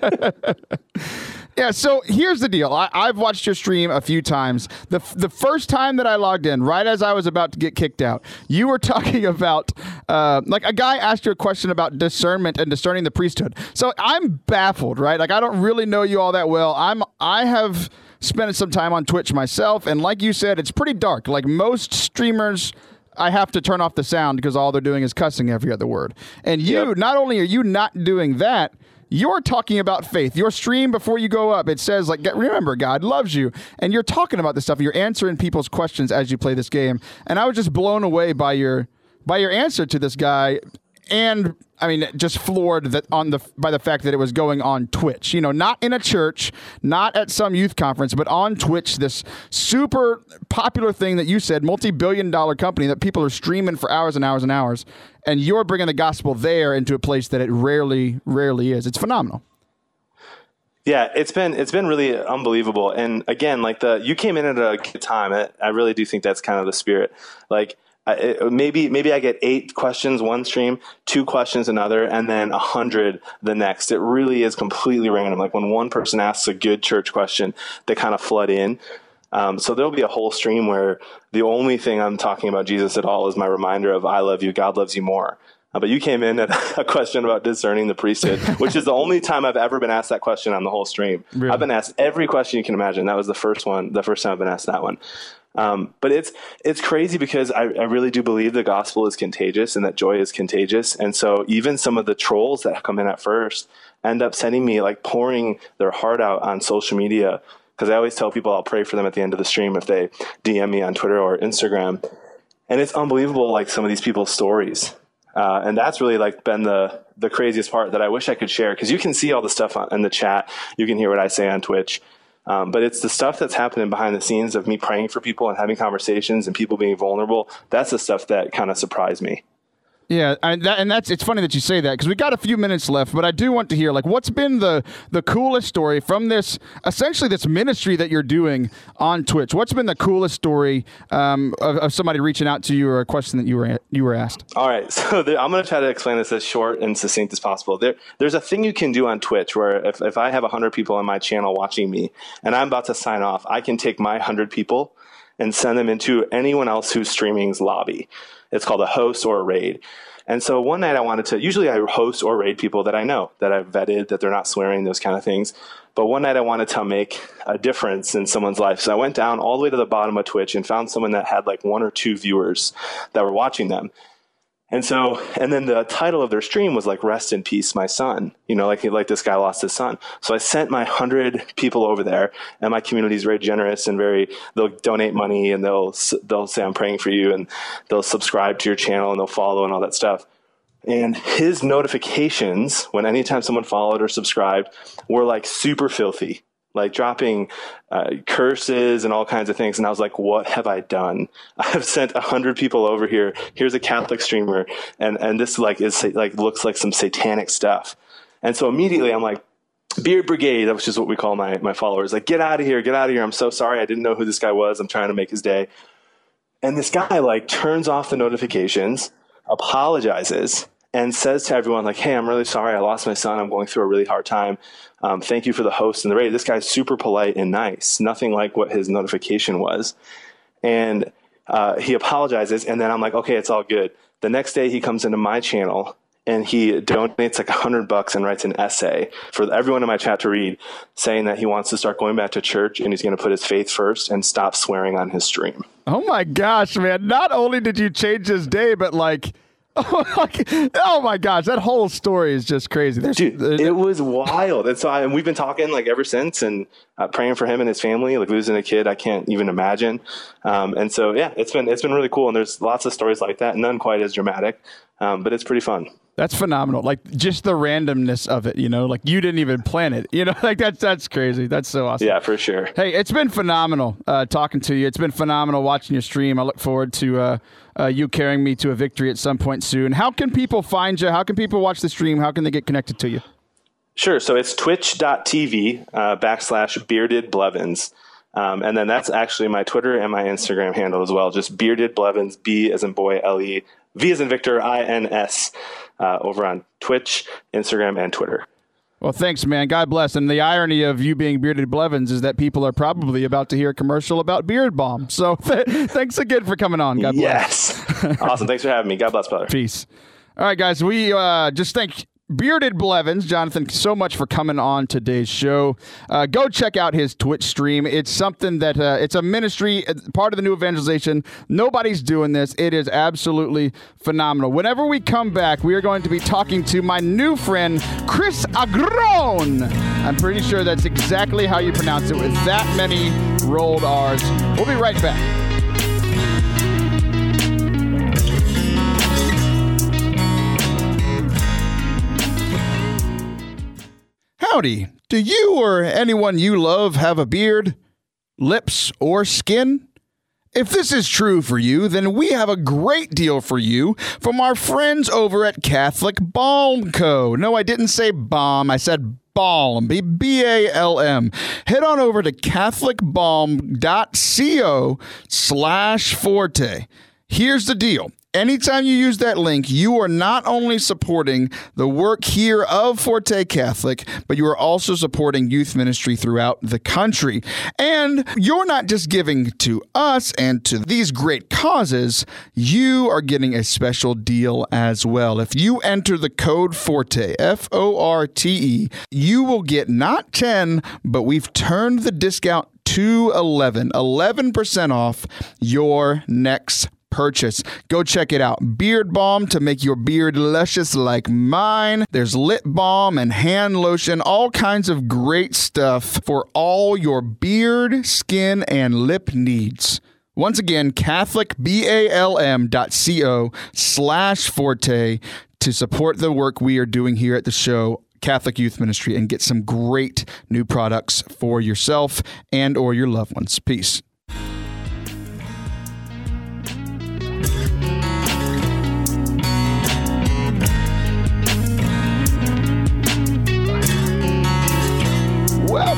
Yeah, so here's the deal. I, I've watched your stream a few times. The the first time that I logged in, right as I was about to get kicked out, you were talking about, uh, like a guy asked you a question about discernment and discerning the priesthood. So I'm baffled, right? Like I don't really know you all that well. I'm I have spent some time on Twitch myself, and like you said, it's pretty dark. Like most streamers, I have to turn off the sound because all they're doing is cussing every other word. And you, Yep. not only are you not doing that, you're talking about faith. Your stream before you go up, it says like, remember, God loves you. And you're talking about this stuff. You're answering people's questions as you play this game. And I was just blown away by your by your answer to this guy. And I mean, just floored that on the by the fact that it was going on Twitch. You know, not in a church, not at some youth conference, but on Twitch, this super popular thing that you said, multi-billion dollar company that people are streaming for hours and hours and hours. And you're bringing the gospel there into a place that it rarely, rarely is. It's phenomenal. Yeah, it's been it's been really unbelievable. And again, like the you came in at a good time. I, I really do think that's kind of the spirit. Like I, it, maybe maybe I get eight questions one stream, two questions another, and then a hundred the next. It really is completely random. Like when one person asks a good church question, they kind of flood in. Um, so there'll be a whole stream where the only thing I'm talking about Jesus at all is my reminder of I love you, God loves you more. Uh, but you came in at a question about discerning the priesthood, which is the only time I've ever been asked that question on the whole stream. Really? I've been asked every question you can imagine. That was the first one, the first time I've been asked that one. Um, but it's it's crazy because I, I really do believe the gospel is contagious and that joy is contagious. And so even some of the trolls that come in at first end up sending me, like pouring their heart out on social media. Because I always tell people I'll pray for them at the end of the stream if they D M me on Twitter or Instagram. And it's unbelievable, like some of these people's stories. Uh, and that's really like been the the craziest part that I wish I could share, because you can see all the stuff on, in the chat. You can hear what I say on Twitch. Um, but it's the stuff that's happening behind the scenes of me praying for people and having conversations and people being vulnerable. That's the stuff that kind of surprised me. Yeah, and, that, and that's it's funny that you say that because we got a few minutes left, but I do want to hear like what's been the the coolest story from this essentially this ministry that you're doing on Twitch. What's been the coolest story um, of, of somebody reaching out to you or a question that you were you were asked? All right, so there, I'm going to try to explain this as short and succinct as possible. There, there's a thing you can do on Twitch where if, if I have one hundred people on my channel watching me and I'm about to sign off, I can take my one hundred people and send them into anyone else who's streaming's lobby. It's called a host or a raid. And so one night I wanted to, usually I host or raid people that I know, that I've vetted, that they're not swearing, those kind of things. But one night I wanted to make a difference in someone's life. So I went down all the way to the bottom of Twitch and found someone that had like one or two viewers that were watching them. And so, and then the title of their stream was like, "Rest in peace, my son." You know, like, like this guy lost his son. So I sent my hundred people over there, and my community is very generous and very, they'll donate money and they'll, they'll say, "I'm praying for you," and they'll subscribe to your channel and they'll follow and all that stuff. And his notifications, when anytime someone followed or subscribed, were like super filthy, like dropping uh, curses and all kinds of things. And I was like, what have I done? I have sent a hundred people over here. Here's a Catholic streamer. And, and this like is like, looks like some satanic stuff. And so immediately I'm like, Beard Brigade, which is what we call my, my followers, like, get out of here, get out of here. I'm so sorry. I didn't know who this guy was. I'm trying to make his day. And this guy like turns off the notifications, apologizes, and says to everyone, like, "Hey, I'm really sorry. I lost my son. I'm going through a really hard time. Um, thank you for the host and the raid." This guy's super polite and nice, nothing like what his notification was. And uh, he apologizes, and then I'm like, okay, it's all good. The next day he comes into my channel, and he donates like a hundred bucks and writes an essay for everyone in my chat to read, saying that he wants to start going back to church and he's going to put his faith first and stop swearing on his stream. Oh, my gosh, man. Not only did you change his day, but like... Oh my gosh, that whole story is just crazy. There's, Dude, there's, it was wild. And so I, and we've been talking like ever since and uh, praying for him and his family, like losing a kid I can't even imagine. Um, and so, yeah, it's been it's been really cool. And there's lots of stories like that, none quite as dramatic, um, but it's pretty fun. That's phenomenal. Like just the randomness of it, you know, like you didn't even plan it, you know, like that's, that's crazy. That's so awesome. Yeah, for sure. Hey, it's been phenomenal uh, talking to you. It's been phenomenal watching your stream. I look forward to uh, uh, you carrying me to a victory at some point soon. How can people find you? How can people watch the stream? How can they get connected to you? Sure. So it's twitch.tv uh, backslash bearded blevins. Um, and then that's actually my Twitter and my Instagram handle as well. Just bearded blevins, B as in boy, L E, V as in Victor, I N S, uh, over on Twitch, Instagram, and Twitter. Well, thanks, man. God bless. And the irony of you being Bearded Blevins is that people are probably about to hear a commercial about Beard Balm. So th- thanks again for coming on. God bless. Yes. Awesome. Thanks for having me. God bless, brother. Peace. All right, guys. We uh, just thank Bearded Blevins, Jonathan, so much for coming on today's show. Uh, go check out his Twitch stream. It's something that uh, it's a ministry, part of the new evangelization. Nobody's doing this. It is absolutely phenomenal. Whenever we come back, we are going to be talking to my new friend, Chris Agron. I'm pretty sure that's exactly how you pronounce it with that many rolled R's. We'll be right back. Howdy. Do you or anyone you love have a beard, lips, or skin? If this is true for you, then we have a great deal for you from our friends over at Catholic Balm Co. No, I didn't say bomb. I said balm. B A L M. Head on over to catholicbalm.co slash forte. Here's the deal. Anytime you use that link, you are not only supporting the work here of Forte Catholic, but you are also supporting youth ministry throughout the country. And you're not just giving to us and to these great causes, you are getting a special deal as well. If you enter the code FORTE, F O R T E, you will get not ten, but we've turned the discount to eleven, eleven percent off your next purchase. Go check it out. Beard Balm to make your beard luscious like mine. There's lip balm and hand lotion, all kinds of great stuff for all your beard, skin, and lip needs. Once again, Catholic B A L M dot co slash forte to support the work we are doing here at the show, Catholic Youth Ministry, and get some great new products for yourself and or your loved ones. Peace.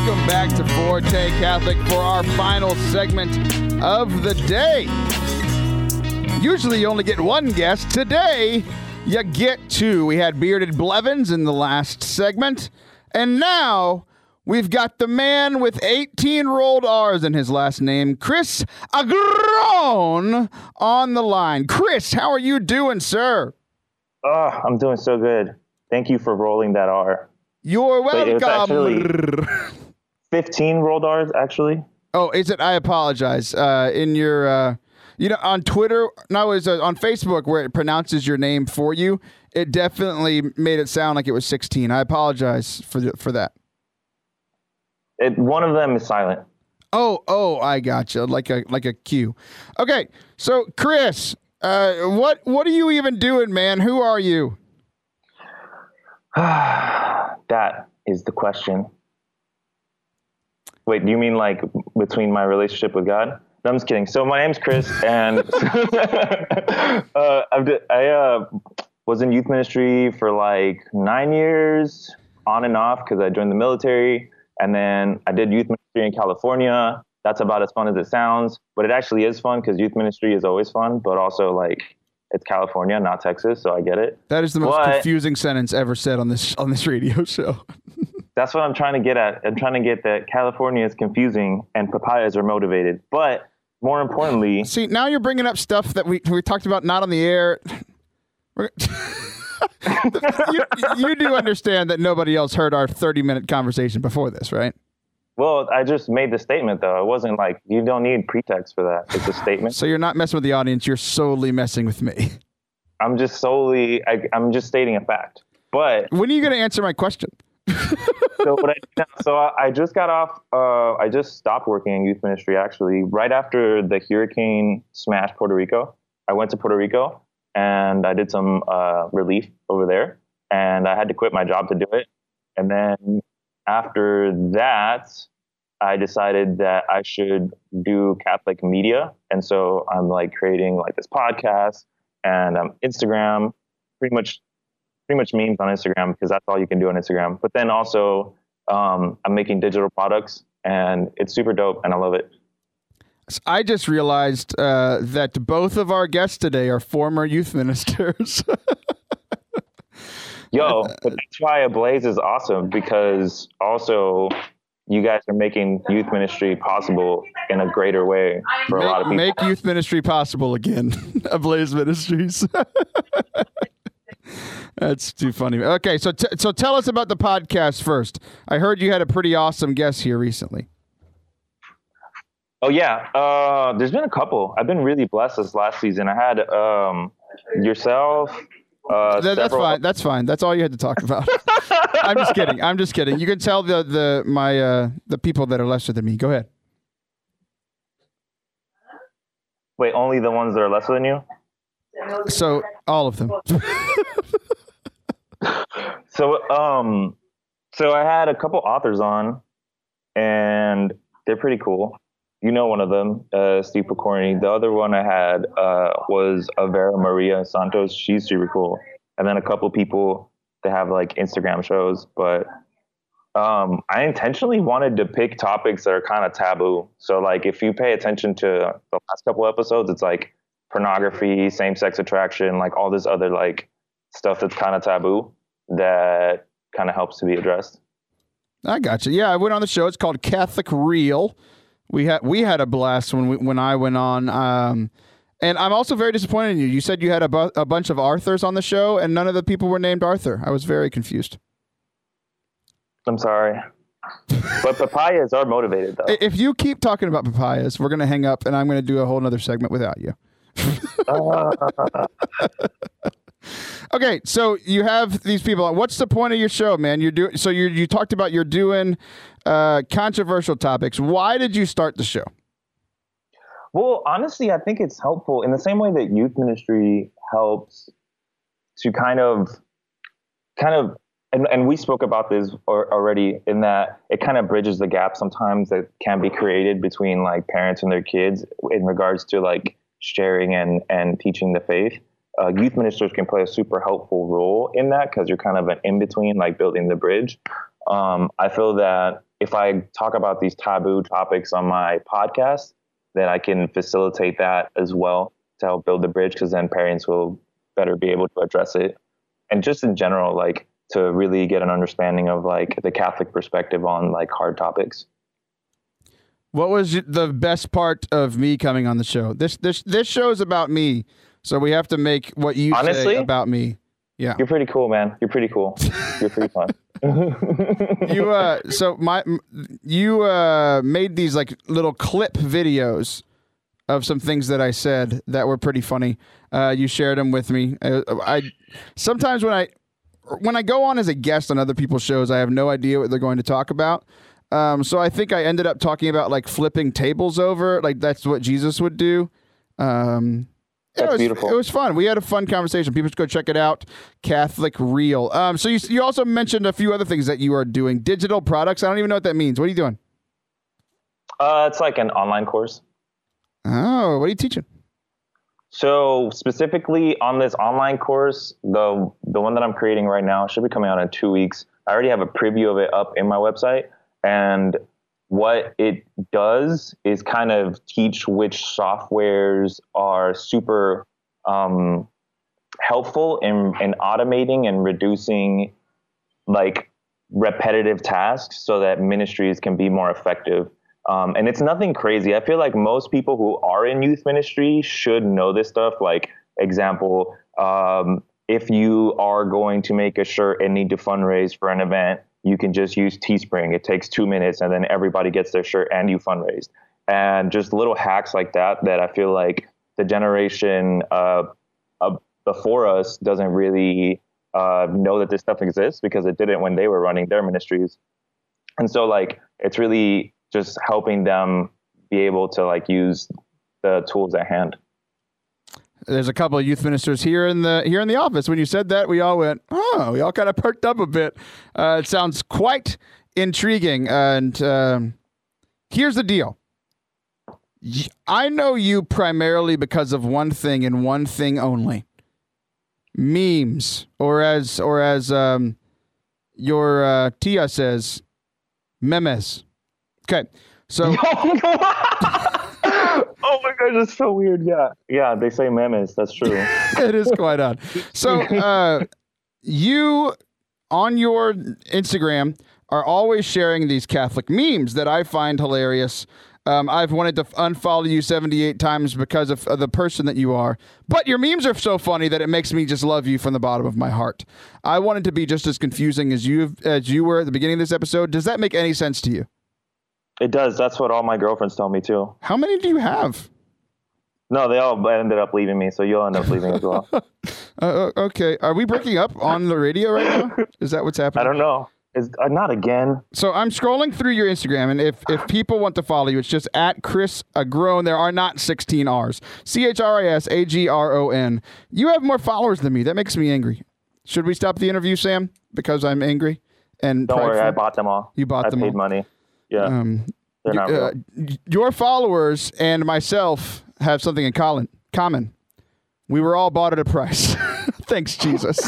welcome back to Forte Catholic for our final segment of the day. Usually you only get one guest. Today, you get two. We had Bearded Blevins in the last segment, and now we've got the man with eighteen rolled R's in his last name, Chris Agron, on the line. Chris, how are you doing, sir? Oh, I'm doing so good. Thank you for rolling that R. You're Wait, it was welcome. actually fifteen rolled R's, actually. Oh, is it? I apologize. Uh, in your, uh, you know, on Twitter, no, it's uh, on Facebook where it pronounces your name for you. It definitely made it sound like it was sixteen. I apologize for the, for that. It, one of them is silent. Oh, oh, I gotcha. Like a like a Q. Okay, so Chris, uh, what what are you even doing, man? Who are you? That is the question. Wait, do you mean like between my relationship with God? No, I'm just kidding. So my name's Chris, and uh, I've, I uh, was in youth ministry for like nine years, on and off, because I joined the military. And then I did youth ministry in California. That's about as fun as it sounds, but it actually is fun because youth ministry is always fun, but also like it's California, not Texas, so I get it. That is the most but confusing sentence ever said on this on this radio show. That's what I'm trying to get at. I'm trying to get that California is confusing and papayas are motivated. But more importantly, see, now you're bringing up stuff that we we talked about not on the air. you, you do understand that nobody else heard our thirty minute conversation before this, right? Well, I just made the statement, though. It wasn't like, you don't need pretext for that. It's a statement. So you're not messing with the audience. You're solely messing with me. I'm just solely, I, I'm just stating a fact. But when are you going to answer my question? so what I, so I just got off, uh, I just stopped working in youth ministry, actually, right after the hurricane smashed Puerto Rico. I went to Puerto Rico and I did some uh, relief over there, and I had to quit my job to do it. And then after that, I decided that I should do Catholic media. And so I'm like creating like this podcast and um, Instagram, pretty much, pretty much memes on Instagram, because that's all you can do on Instagram. But then also um, I'm making digital products, and it's super dope and I love it. I just realized uh, that both of our guests today are former youth ministers. Yo, but that's why Ablaze is awesome, because also you guys are making youth ministry possible in a greater way for make, a lot of people. Make youth ministry possible again. Ablaze Ministries. That's too funny. Okay, so t- so tell us about the podcast first. I heard you had a pretty awesome guest here recently. Oh, yeah. Uh, there's been a couple. I've been really blessed this last season. I had um, yourself. Uh, that, that's several... fine. That's fine. That's all you had to talk about. I'm just kidding. I'm just kidding. You can tell the the my uh, the people that are lesser than me. Go ahead. Wait, only the ones that are lesser than you? So all of them. so um, so I had a couple authors on, and they're pretty cool. You know one of them, uh, Steve Picorni. The other one I had uh, was Avera Maria Santos. She's super cool. And then a couple people that have like Instagram shows. But um, I intentionally wanted to pick topics that are kind of taboo. So like if you pay attention to the last couple episodes, it's like pornography, same-sex attraction, like all this other like stuff that's kind of taboo that kind of helps to be addressed. I got you. Yeah, I went on the show. It's called Catholic Real. We had we had a blast when we, when I went on, um, and I'm also very disappointed in you. You said you had a, bu- a bunch of Arthurs on the show, and none of the people were named Arthur. I was very confused. I'm sorry, but papayas are motivated, though. If you keep talking about papayas, we're going to hang up, and I'm going to do a whole nother segment without you. uh. Okay, so you have these people. What's the point of your show, man? You're doing so. You you talked about you're doing uh, controversial topics. Why did you start the show? Well, honestly, I think it's helpful in the same way that youth ministry helps to kind of, kind of, and, and we spoke about this or, already in that it kind of bridges the gap sometimes that can be created between like parents and their kids in regards to like sharing and and teaching the faith. Uh, youth ministers can play a super helpful role in that because you're kind of an in-between, like building the bridge. Um, I feel that if I talk about these taboo topics on my podcast, then I can facilitate that as well to help build the bridge, because then parents will better be able to address it. And just in general, like to really get an understanding of like the Catholic perspective on like hard topics. What was the best part of me coming on the show? This this this show is about me, so we have to make what you Honestly, say about me. Yeah, you're pretty cool, man. You're pretty cool. You're pretty fun. you uh, so my you uh made these like little clip videos of some things that I said that were pretty funny. Uh, you shared them with me. I, I sometimes when I when I go on as a guest on other people's shows, I have no idea what they're going to talk about. Um, so I think I ended up talking about like flipping tables over, like that's what Jesus would do. Um, That's it was, beautiful. It was fun. We had a fun conversation. People should go check it out. Catholic Real. Um, so you you also mentioned a few other things that you are doing. Digital products. I don't even know what that means. What are you doing? Uh, it's like an online course. Oh, what are you teaching? So specifically on this online course, the the one that I'm creating right now should be coming out in two weeks. I already have a preview of it up in my website. And what it does is kind of teach which softwares are super um, helpful in, in automating and reducing like repetitive tasks so that ministries can be more effective. Um, and it's nothing crazy. I feel like most people who are in youth ministry should know this stuff. Like, example, um, if you are going to make a shirt and need to fundraise for an event, you can just use Teespring. It takes two minutes and then everybody gets their shirt and you fundraised. And just little hacks like that, that I feel like the generation uh, uh, before us doesn't really uh, know that this stuff exists because it didn't when they were running their ministries. And so like, it's really just helping them be able to like use the tools at hand. There's a couple of youth ministers here in the here in the office. When you said that, we all went, oh, we all kind of perked up a bit. Uh, it sounds quite intriguing. And um, here's the deal. I know you primarily because of one thing and one thing only. Memes, or as or as um, your uh, Tia says, memes. Okay, so. Oh my gosh, that's so weird. Yeah. Yeah, they say memes. That's true. It is quite odd. So uh, you, on your Instagram, are always sharing these Catholic memes that I find hilarious. Um, I've wanted to unfollow you seventy-eight times because of, of the person that you are. But your memes are so funny that it makes me just love you from the bottom of my heart. I wanted to be just as confusing as you as you were at the beginning of this episode. Does that make any sense to you? It does. That's what all my girlfriends tell me too. How many do you have? No, they all ended up leaving me, so you'll end up leaving as well. uh, okay. Are we breaking up on the radio right now? Is that what's happening? I don't know. Is uh, not again. So I'm scrolling through your Instagram, and if, if people want to follow you, it's just at Chris Agron. There are not sixteen R's. C H R I S A G R O N. You have more followers than me. That makes me angry. Should we stop the interview, Sam? Because I'm angry? And Don't worry, prideful? I bought them all. You bought I them paid all. money. Yeah. Um, They're not uh, real. Your followers and myself have something in common. Common. We were all bought at a price. Thanks, Jesus.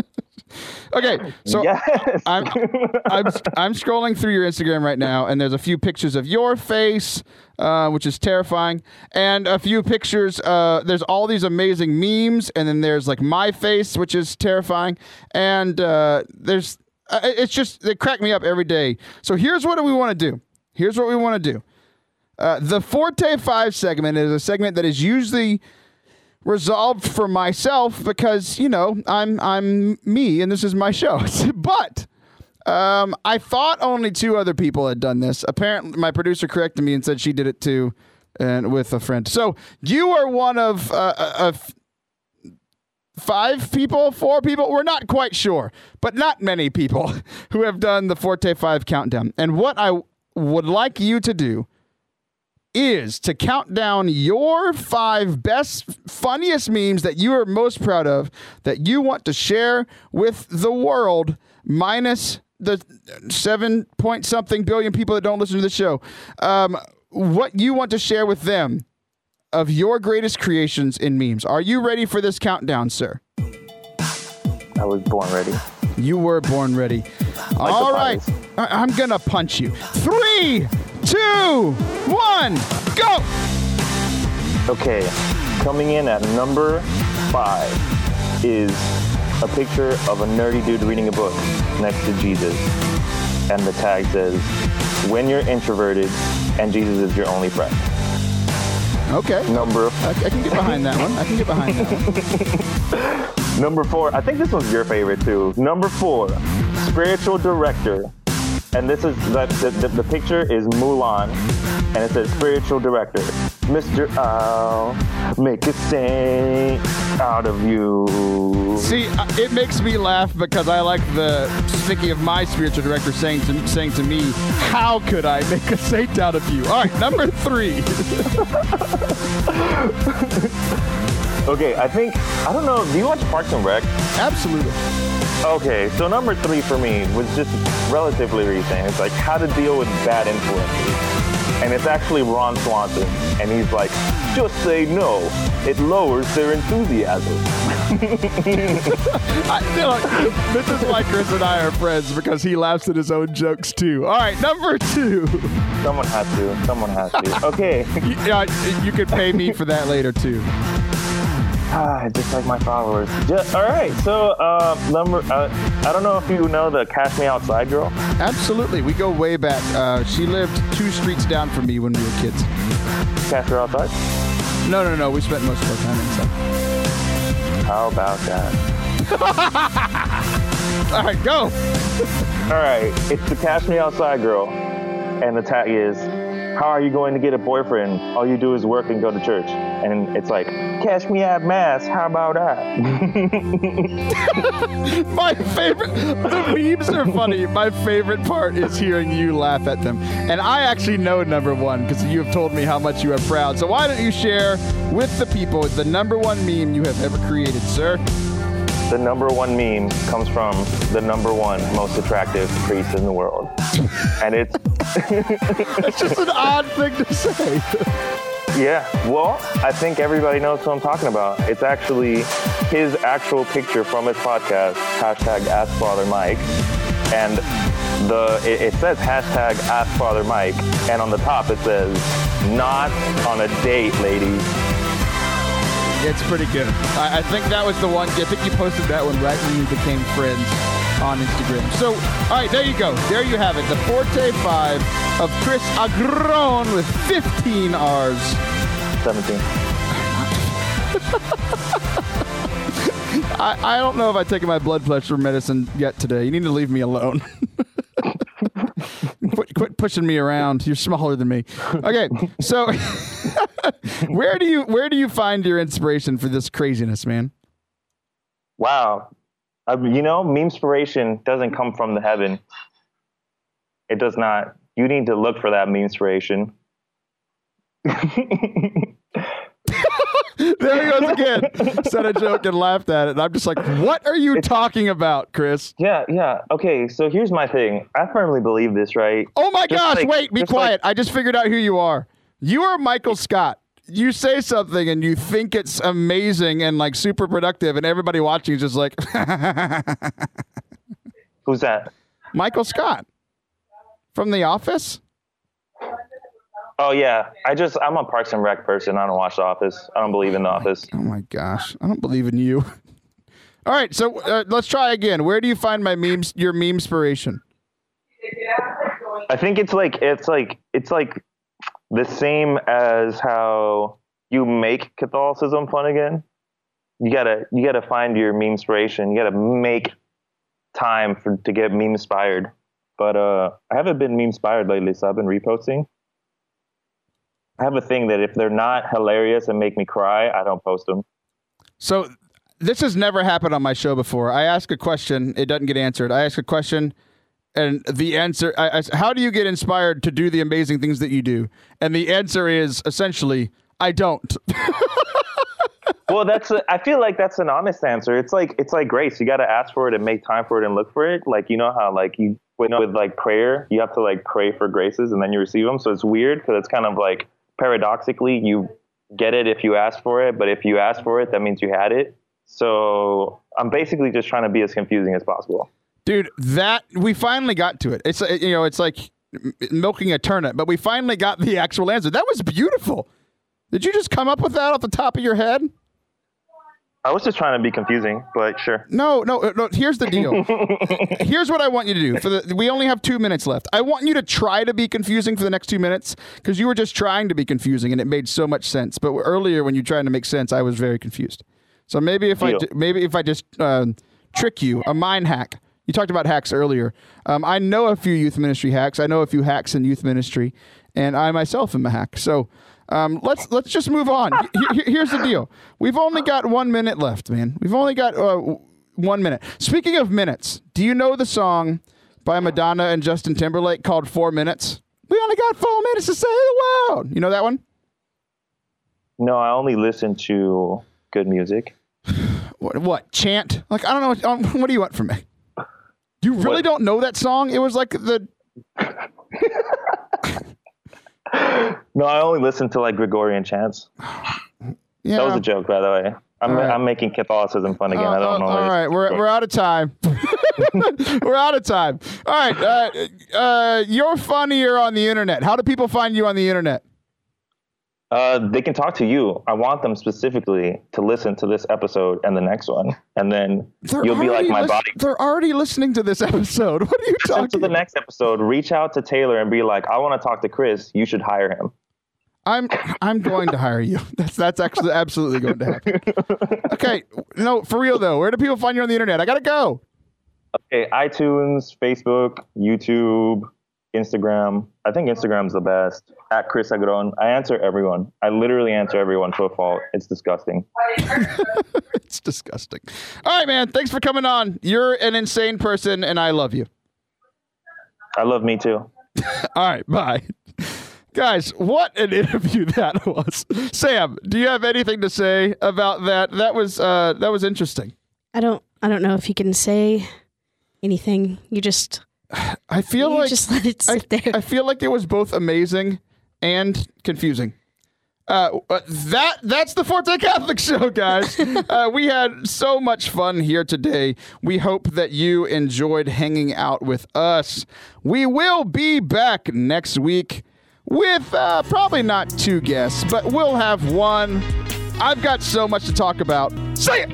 Okay, so Yes. I'm, I'm I'm scrolling through your Instagram right now, and there's a few pictures of your face, uh, which is terrifying, and a few pictures. Uh, there's all these amazing memes, and then there's like my face, which is terrifying, and uh, there's uh, it's just they crack me up every day. So here's what we want to do. Here's what we want to do. Uh, the Forte five segment is a segment that is usually resolved for myself because, you know, I'm I'm me and this is my show. But um, I thought only two other people had done this. Apparently, my producer corrected me and said she did it too, and with a friend. So you are one of uh, of five people, four people. We're not quite sure, but not many people who have done the Forte five countdown. And what I would like you to do is to count down your five best, funniest memes that you are most proud of, that you want to share with the world, minus the seven point something billion people that don't listen to the show. Um, what you want to share with them of your greatest creations in memes. Are you ready for this countdown, sir? I was born ready. You were born ready. Like All right. Pirates. I- I'm gonna punch you. Three, two, one, go! Okay, coming in at number five is a picture of a nerdy dude reading a book next to Jesus. And the tag says, when you're introverted and Jesus is your only friend. Okay. Number I, I can get behind that one. I can get behind that one. Number four, I think this one's your favorite too. Number four, spiritual director. And this is, the, the, the picture is Mulan, and it says spiritual director. Mister I'll make a saint out of you. See, uh, it makes me laugh because I like the thinking of my spiritual director saying to, saying to me, how could I make a saint out of you? All right, number three. Okay, I think, I don't know, do you watch Parks and Rec? Absolutely. Okay, so number three for me was just relatively recent. It's like how to deal with bad influences. And it's actually Ron Swanson. And he's like, just say no. It lowers their enthusiasm. I feel like this is why Chris and I are friends, because he laughs at his own jokes too. All right, number two. Someone has to. Someone has to. Okay. You, uh, you could pay me for that later too. Ah, just like my followers. Just, all right, so uh, number. Uh, I don't know if you know the Cash Me Outside girl. Absolutely, we go way back. Uh, she lived two streets down from me when we were kids. Cash Her Outside? No, no, no. We spent most of our time inside. How about that? All right, go. All right, it's the Cash Me Outside girl, and the tag is, how are you going to get a boyfriend? All you do is work and go to church. And it's like, cash me at mass, how about that? My favorite, the memes are funny. My favorite part is hearing you laugh at them. And I actually know number one because you have told me how much you are proud. So why don't you share with the people the number one meme you have ever created, sir? The number one meme comes from the number one most attractive priest in the world. And it's... It's just an odd thing to say. Yeah, well, I think everybody knows who I'm talking about. It's actually his actual picture from his podcast, hashtag Ask Father Mike. And the it, it says hashtag Ask Father Mike. And on the top it says, not on a date, ladies. It's pretty good. I, I think that was the one. I think you posted that one right when you became friends on Instagram. So, all right, there you go. There you have it. The Forte five of Chris Agron with fifteen R's. seventeen. I, I don't know if I've taken my blood pressure medicine yet today. You need to leave me alone. quit, quit pushing me around. You're smaller than me. Okay, so where do you where do you find your inspiration for this craziness, man? Wow. Uh, you know, meme-spiration doesn't come from the heaven. It does not. You need to look for that meme-spiration. There he goes again. Said a joke and laughed at it. And I'm just like, what are you it's, talking about, Chris? Yeah, yeah. Okay, so here's my thing. I firmly believe this, right? Oh my just gosh, like, wait, be quiet. Like, I just figured out who you are. You are Michael Scott. You say something and you think it's amazing and like super productive, and everybody watching is just like, who's that? Michael Scott from The Office. Oh yeah, I just I'm a Parks and Rec person. I don't watch The Office. I don't believe in The Office. Oh my gosh, I don't believe in you. All right, so uh, let's try again. Where do you find my memes? Your meme inspiration? I think it's like it's like it's like. the same as how you make Catholicism fun again. You gotta you gotta find your meme inspiration. You gotta make time for to get meme inspired. But uh, I haven't been meme inspired lately, so I've been reposting. I have a thing that if they're not hilarious and make me cry, I don't post them. So this has never happened on my show before. I ask a question, it doesn't get answered. I ask a question, and the answer, I, I, how do you get inspired to do the amazing things that you do? And the answer is essentially, I don't. Well, that's a, I feel like that's an honest answer. It's like it's like grace. You got to ask for it and make time for it and look for it. Like, you know how like you with, with like prayer, you have to like pray for graces and then you receive them. So it's weird because it's kind of like paradoxically you get it if you ask for it, but if you ask for it, that means you had it. So I'm basically just trying to be as confusing as possible. Dude, that we finally got to it. It's uh, you know, it's like milking a turnip, but we finally got the actual answer. That was beautiful. Did you just come up with that off the top of your head? I was just trying to be confusing, but sure. No, no, no. Here's the deal. Here's what I want you to do. For the, we only have two minutes left. I want you to try to be confusing for the next two minutes because you were just trying to be confusing and it made so much sense. But earlier, when you were trying to make sense, I was very confused. So maybe if deal. I maybe if I just uh, trick you, a mind hack. You talked about hacks earlier. Um, I know a few youth ministry hacks. I know a few hacks in youth ministry, and I myself am a hack. So. Um, let's let's just move on. Here, here's the deal. We've only got one minute left, man. We've only got uh, one minute. Speaking of minutes, do you know the song by Madonna and Justin Timberlake called Four Minutes? We only got four minutes to say the world. You know that one? No, I only listen to good music. What? What? Chant? Like, I don't know. Um, what do you want from me? You really what? don't know that song? It was like the... No, I only listen to like Gregorian chants. Yeah. That was a joke, by the way. I'm right. I'm making Catholicism fun again. Uh, I don't know. All right, we're we're out of time. We're out of time. All right, uh, uh, you're funnier on the internet. How do people find you on the internet? Uh, they can talk to you. I want them specifically to listen to this episode and the next one, and then they're you'll be like my lis- body. They're already listening to this episode. What are you talking? To the next episode, reach out to Taylor and be like, "I want to talk to Chris. You should hire him." I'm I'm going to hire you. That's that's actually absolutely going to happen. Okay, no, for real though. Where do people find you on the internet? I gotta go. Okay, iTunes, Facebook, YouTube, Instagram. I think Instagram's the best. At Chris Agron. I answer everyone. I literally answer everyone to a fault. It's disgusting. It's disgusting. All right, man. Thanks for coming on. You're an insane person, and I love you. I love me too. All right, bye. Guys, what an interview that was. Sam, do you have anything to say about that? That was uh, that was interesting. I don't I don't know if you can say anything. You just I feel you like just let it sit I, there. I feel like it was both amazing and confusing. Uh, that that's the Forte Catholic Show, guys. uh, we had so much fun here today. We hope that you enjoyed hanging out with us. We will be back next week with uh, probably not two guests, but we'll have one. I've got so much to talk about. See ya!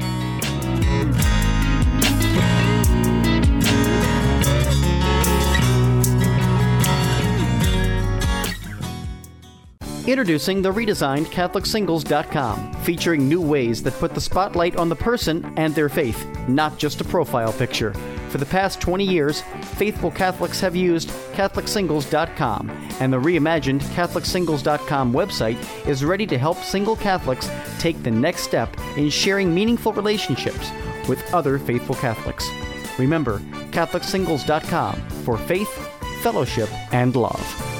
Introducing the redesigned Catholic Singles dot com, featuring new ways that put the spotlight on the person and their faith, not just a profile picture. For the past twenty years, faithful Catholics have used Catholic Singles dot com, and the reimagined Catholic Singles dot com website is ready to help single Catholics take the next step in sharing meaningful relationships with other faithful Catholics. Remember, Catholic Singles dot com for faith, fellowship, and love.